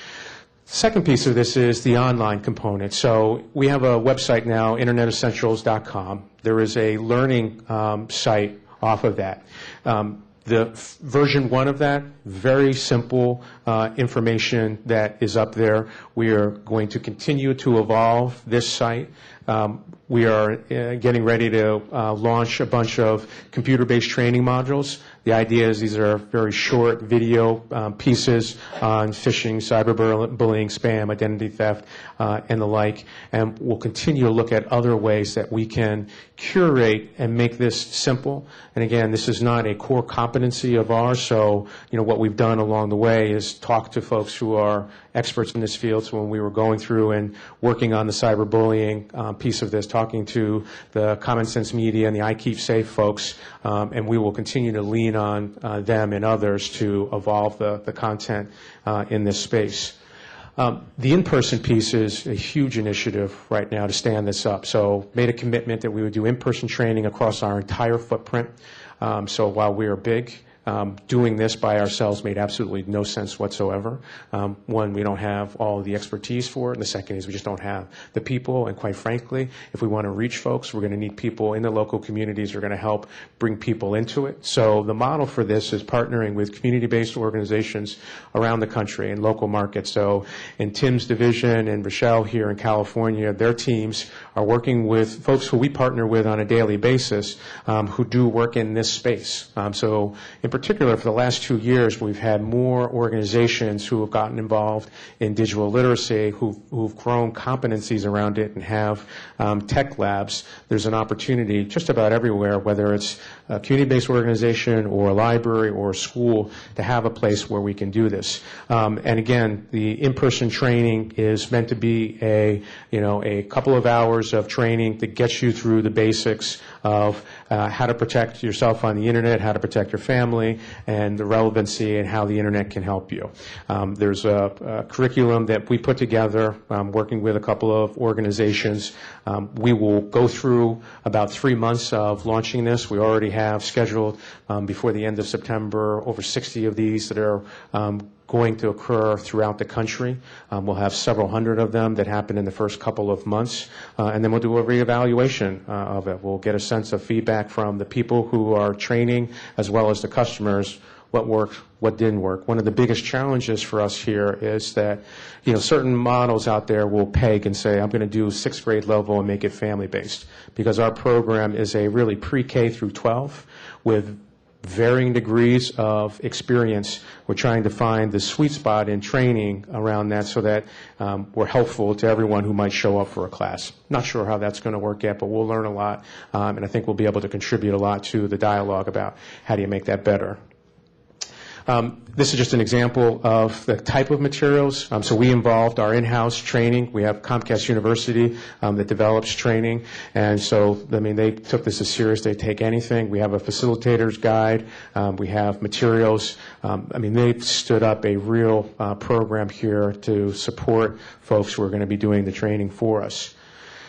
Speaker 8: Second piece of this is the online component. So we have a website now, internet essentials dot com. There is a learning um, site off of that. Um, the f- version one of that, very simple uh, information that is up there. We are going to continue to evolve this site. Um, we are uh, getting ready to uh, launch a bunch of computer-based training modules. The idea is these are very short video um, pieces on phishing, cyberbullying, spam, identity theft, uh, and the like. And we'll continue to look at other ways that we can curate and make this simple. And again, this is not a core competency of ours. So, you know, what we've done along the way is talk to folks who are experts in this field. So when we were going through and working on the cyberbullying um, piece of this, talking to the Common Sense Media and the I Keep Safe folks, um, and we will continue to lean on uh, them and others to evolve the, the content uh, in this space. Um, the in-person piece is a huge initiative right now to stand this up. So made a commitment that we would do in-person training across our entire footprint. Um, so while we are big, Um, doing this by ourselves made absolutely no sense whatsoever. Um, one, we don't have all the expertise for it, and the second is we just don't have the people, and quite frankly, if we want to reach folks, we're going to need people in the local communities who are going to help bring people into it. So the model for this is partnering with community-based organizations around the country and local markets. So in Tim's division and Rochelle here in California, their teams are working with folks who we partner with on a daily basis um, who do work in this space. Um, so in particular, for the last two years, we've had more organizations who have gotten involved in digital literacy, who've, who've grown competencies around it and have um, tech labs. There's an opportunity just about everywhere, whether it's a community-based organization or a library or a school, to have a place where we can do this. Um, and again, the in-person training is meant to be a, you know, a couple of hours of training that gets you through the basics of uh, how to protect yourself on the internet, how to protect your family, and the relevancy and how the internet can help you. Um, there's a, a curriculum that we put together um, working with a couple of organizations. Um, we will go through about three months of launching this. We already have scheduled um, before the end of September over sixty of these that are um, going to occur throughout the country. Um, we'll have several hundred of them that happen in the first couple of months, uh, and then we'll do a reevaluation uh, of it. We'll get a sense of feedback from the people who are training as well as the customers, what worked, what didn't work. One of the biggest challenges for us here is that, you know, certain models out there will peg and say, I'm going to do sixth grade level and make it family-based, because our program is a really pre-K through twelve with varying degrees of experience. We're trying to find the sweet spot in training around that so that um, we're helpful to everyone who might show up for a class. Not sure how that's going to work yet, but we'll learn a lot, um, and I think we'll be able to contribute a lot to the dialogue about how do you make that better. Um, this is just an example of the type of materials. Um, so we involved our in-house training. We have Comcast University um, that develops training. And so, I mean, they took this as serious. They take anything. We have a facilitator's guide. Um, we have materials. Um, I mean, they've stood up a real uh, program here to support folks who are going to be doing the training for us.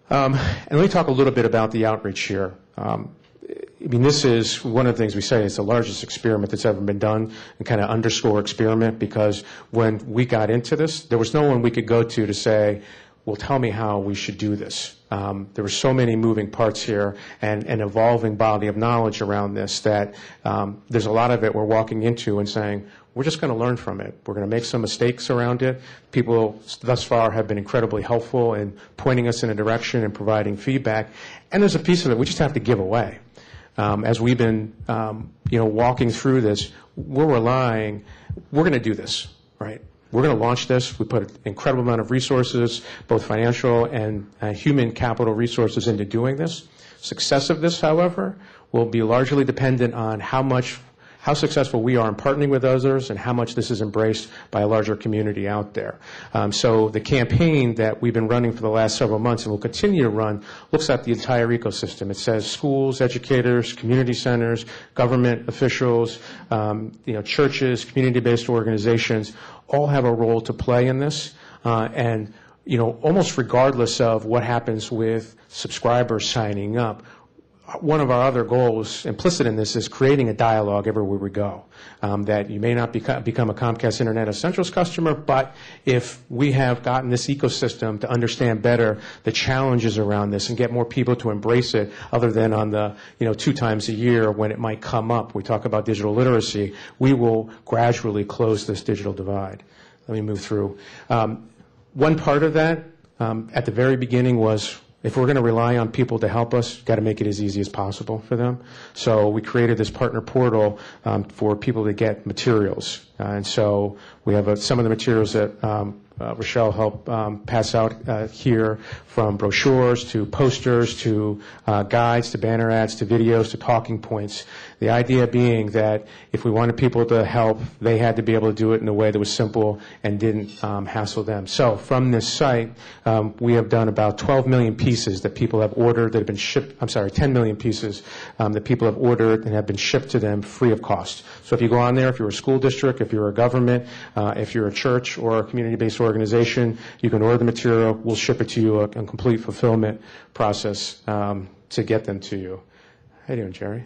Speaker 8: Um, and let me talk a little bit about the outreach here. Um, I mean, this is one of the things we say is the largest experiment that's ever been done, and kind of underscore experiment, because when we got into this, there was no one we could go to to say, well, tell me how we should do this. Um, there were so many moving parts here and an evolving body of knowledge around this that um, there's a lot of it we're walking into and saying, we're just going to learn from it. We're going to make some mistakes around it. People thus far have been incredibly helpful in pointing us in a direction and providing feedback. And there's a piece of it we just have to give away. Um, as we've been, um, you know, walking through this, we're relying, we're going to do this, right? We're going to launch this. We put an incredible amount of resources, both financial and uh, human capital resources, into doing this. Success of this, however, will be largely dependent on how much, how successful we are in partnering with others and how much this is embraced by a larger community out there. Um, so the campaign that we've been running for the last several months and will continue to run looks at the entire ecosystem. It says schools, educators, community centers, government officials, um, you know, churches, community-based organizations all have a role to play in this. Uh, and, you know, almost regardless of what happens with subscribers signing up, one of our other goals implicit in this is creating a dialogue everywhere we go. Um, that you may not beca- become a Comcast Internet Essentials customer, but if we have gotten this ecosystem to understand better the challenges around this and get more people to embrace it, other than on the, you know, two times a year when it might come up, we talk about digital literacy, we will gradually close this digital divide. Let me move through. Um, one part of that um, at the very beginning was, if we're going to rely on people to help us, got to make it as easy as possible for them. So we created this partner portal um, for people to get materials. Uh, and so we have uh, some of the materials that um, uh, Rochelle helped um, pass out uh, here, from brochures to posters to uh, guides to banner ads to videos to talking points. The idea being that if we wanted people to help, they had to be able to do it in a way that was simple and didn't um, hassle them. So from this site, um, we have done about twelve million pieces that people have ordered that have been shipped, I'm sorry, ten million pieces um, that people have ordered and have been shipped to them free of cost. So if you go on there, if you're a school district, if you're a government, uh, if you're a church or a community-based organization, you can order the material. We'll ship it to you, a, a complete fulfillment process um, to get them to you. How you doing, Jerry?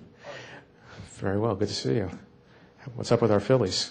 Speaker 8: Very well. Good to see you. What's up with our Phillies?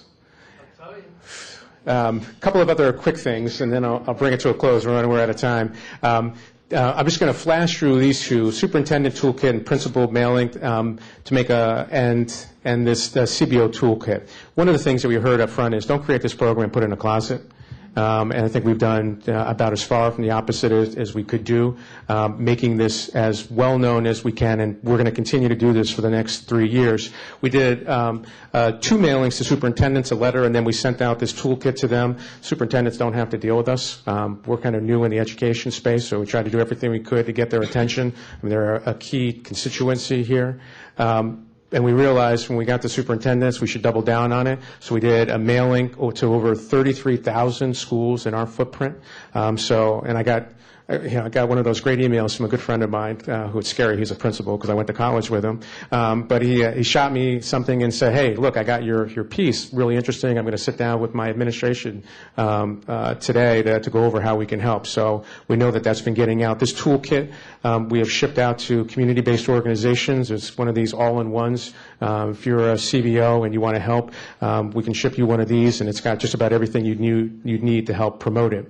Speaker 8: A um, couple of other quick things, and then I'll, I'll bring it to a close. We're running, we're out of time. Um, uh, I'm just going to flash through these two: Superintendent Toolkit and Principal Mailing, um, to make a and and this the C B O Toolkit. One of the things that we heard up front is don't create this program and put it in a closet. Um, and I think we've done uh, about as far from the opposite as, as we could do, um, making this as well known as we can, and we're going to continue to do this for the next three years. We did um, uh, two mailings to superintendents, a letter, and then we sent out this toolkit to them. Superintendents don't have to deal with us. Um, we're kind of new in the education space, so we tried to do everything we could to get their attention. I mean, they're a key constituency here. Um, And we realized when we got the superintendents, we should double down on it. So we did a mailing to over thirty-three thousand schools in our footprint. Um, so, and I got, you know, I got one of those great emails from a good friend of mine, uh, who it's scary, he's a principal because I went to college with him. Um, but he, uh, he shot me something and said, hey, look, I got your, your piece, really interesting. I'm going to sit down with my administration um, uh, today to, to go over how we can help. So we know that that's been getting out. This toolkit um, we have shipped out to community-based organizations. It's one of these all-in-ones. Um, if you're a C B O and you want to help, um, we can ship you one of these, and it's got just about everything you'd need, you'd need to help promote it.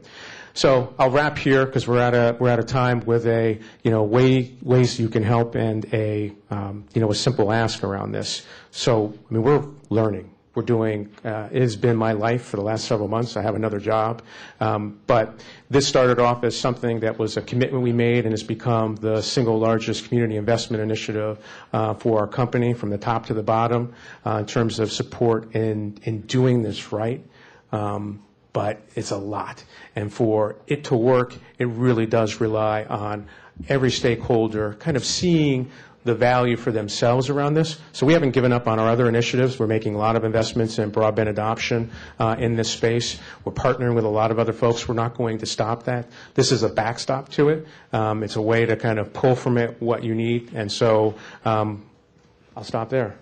Speaker 8: So I'll wrap here because we're out of we're out of time with a you know way ways you can help and a um, you know a simple ask around this. So I mean we're learning. We're doing. Uh, it has been my life for the last several months. I have another job, um, but this started off as something that was a commitment we made, and has become the single largest community investment initiative uh, for our company, from the top to the bottom, uh, in terms of support in in doing this right. Um, but it's a lot. And for it to work, it really does rely on every stakeholder kind of seeing the value for themselves around this. So we haven't given up on our other initiatives. We're making a lot of investments in broadband adoption uh, in this space. We're partnering with a lot of other folks. We're not going to stop that. This is a backstop to it. Um, it's a way to kind of pull from it what you need. And so um, I'll stop there.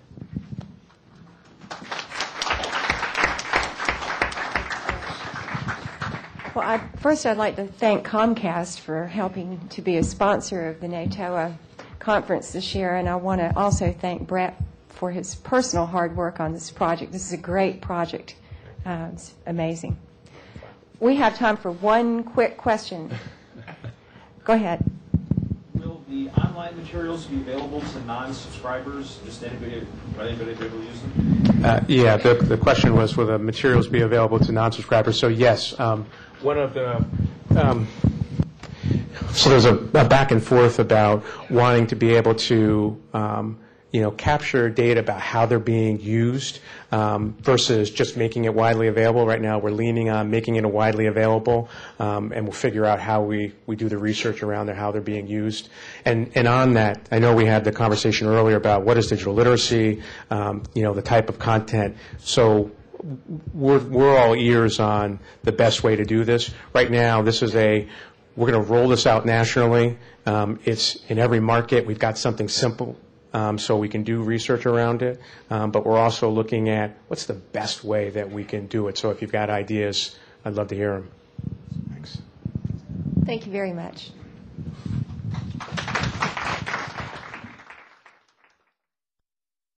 Speaker 1: Well, I, first I'd like to thank Comcast for helping to be a sponsor of the NATOA conference this year, and I want to also thank Brett for his personal hard work on this project. This is a great project. Uh, it's amazing. We have time for one quick question. Go ahead.
Speaker 9: Will the online materials be available to non-subscribers? Just anybody, anybody be able to use them?
Speaker 8: Uh, Yeah, the the question was, will the materials be available to non-subscribers? So yes, um, one of the, um, so there's a a back and forth about wanting to be able to, um, you know, capture data about how they're being used um, versus just making it widely available. Right now, we're leaning on making it widely available, um, and we'll figure out how we, we do the research around there, how they're being used. And and on that, I know we had the conversation earlier about what is digital literacy, um, you know, the type of content. So we're we're all ears on the best way to do this. Right now, this is a we're going to roll this out nationally. Um, it's in every market. We've got something simple. Um, so we can do research around it, um, but we're also looking at what's the best way that we can do it. So if you've got ideas, I'd love to hear them. Thanks.
Speaker 1: Thank you very much.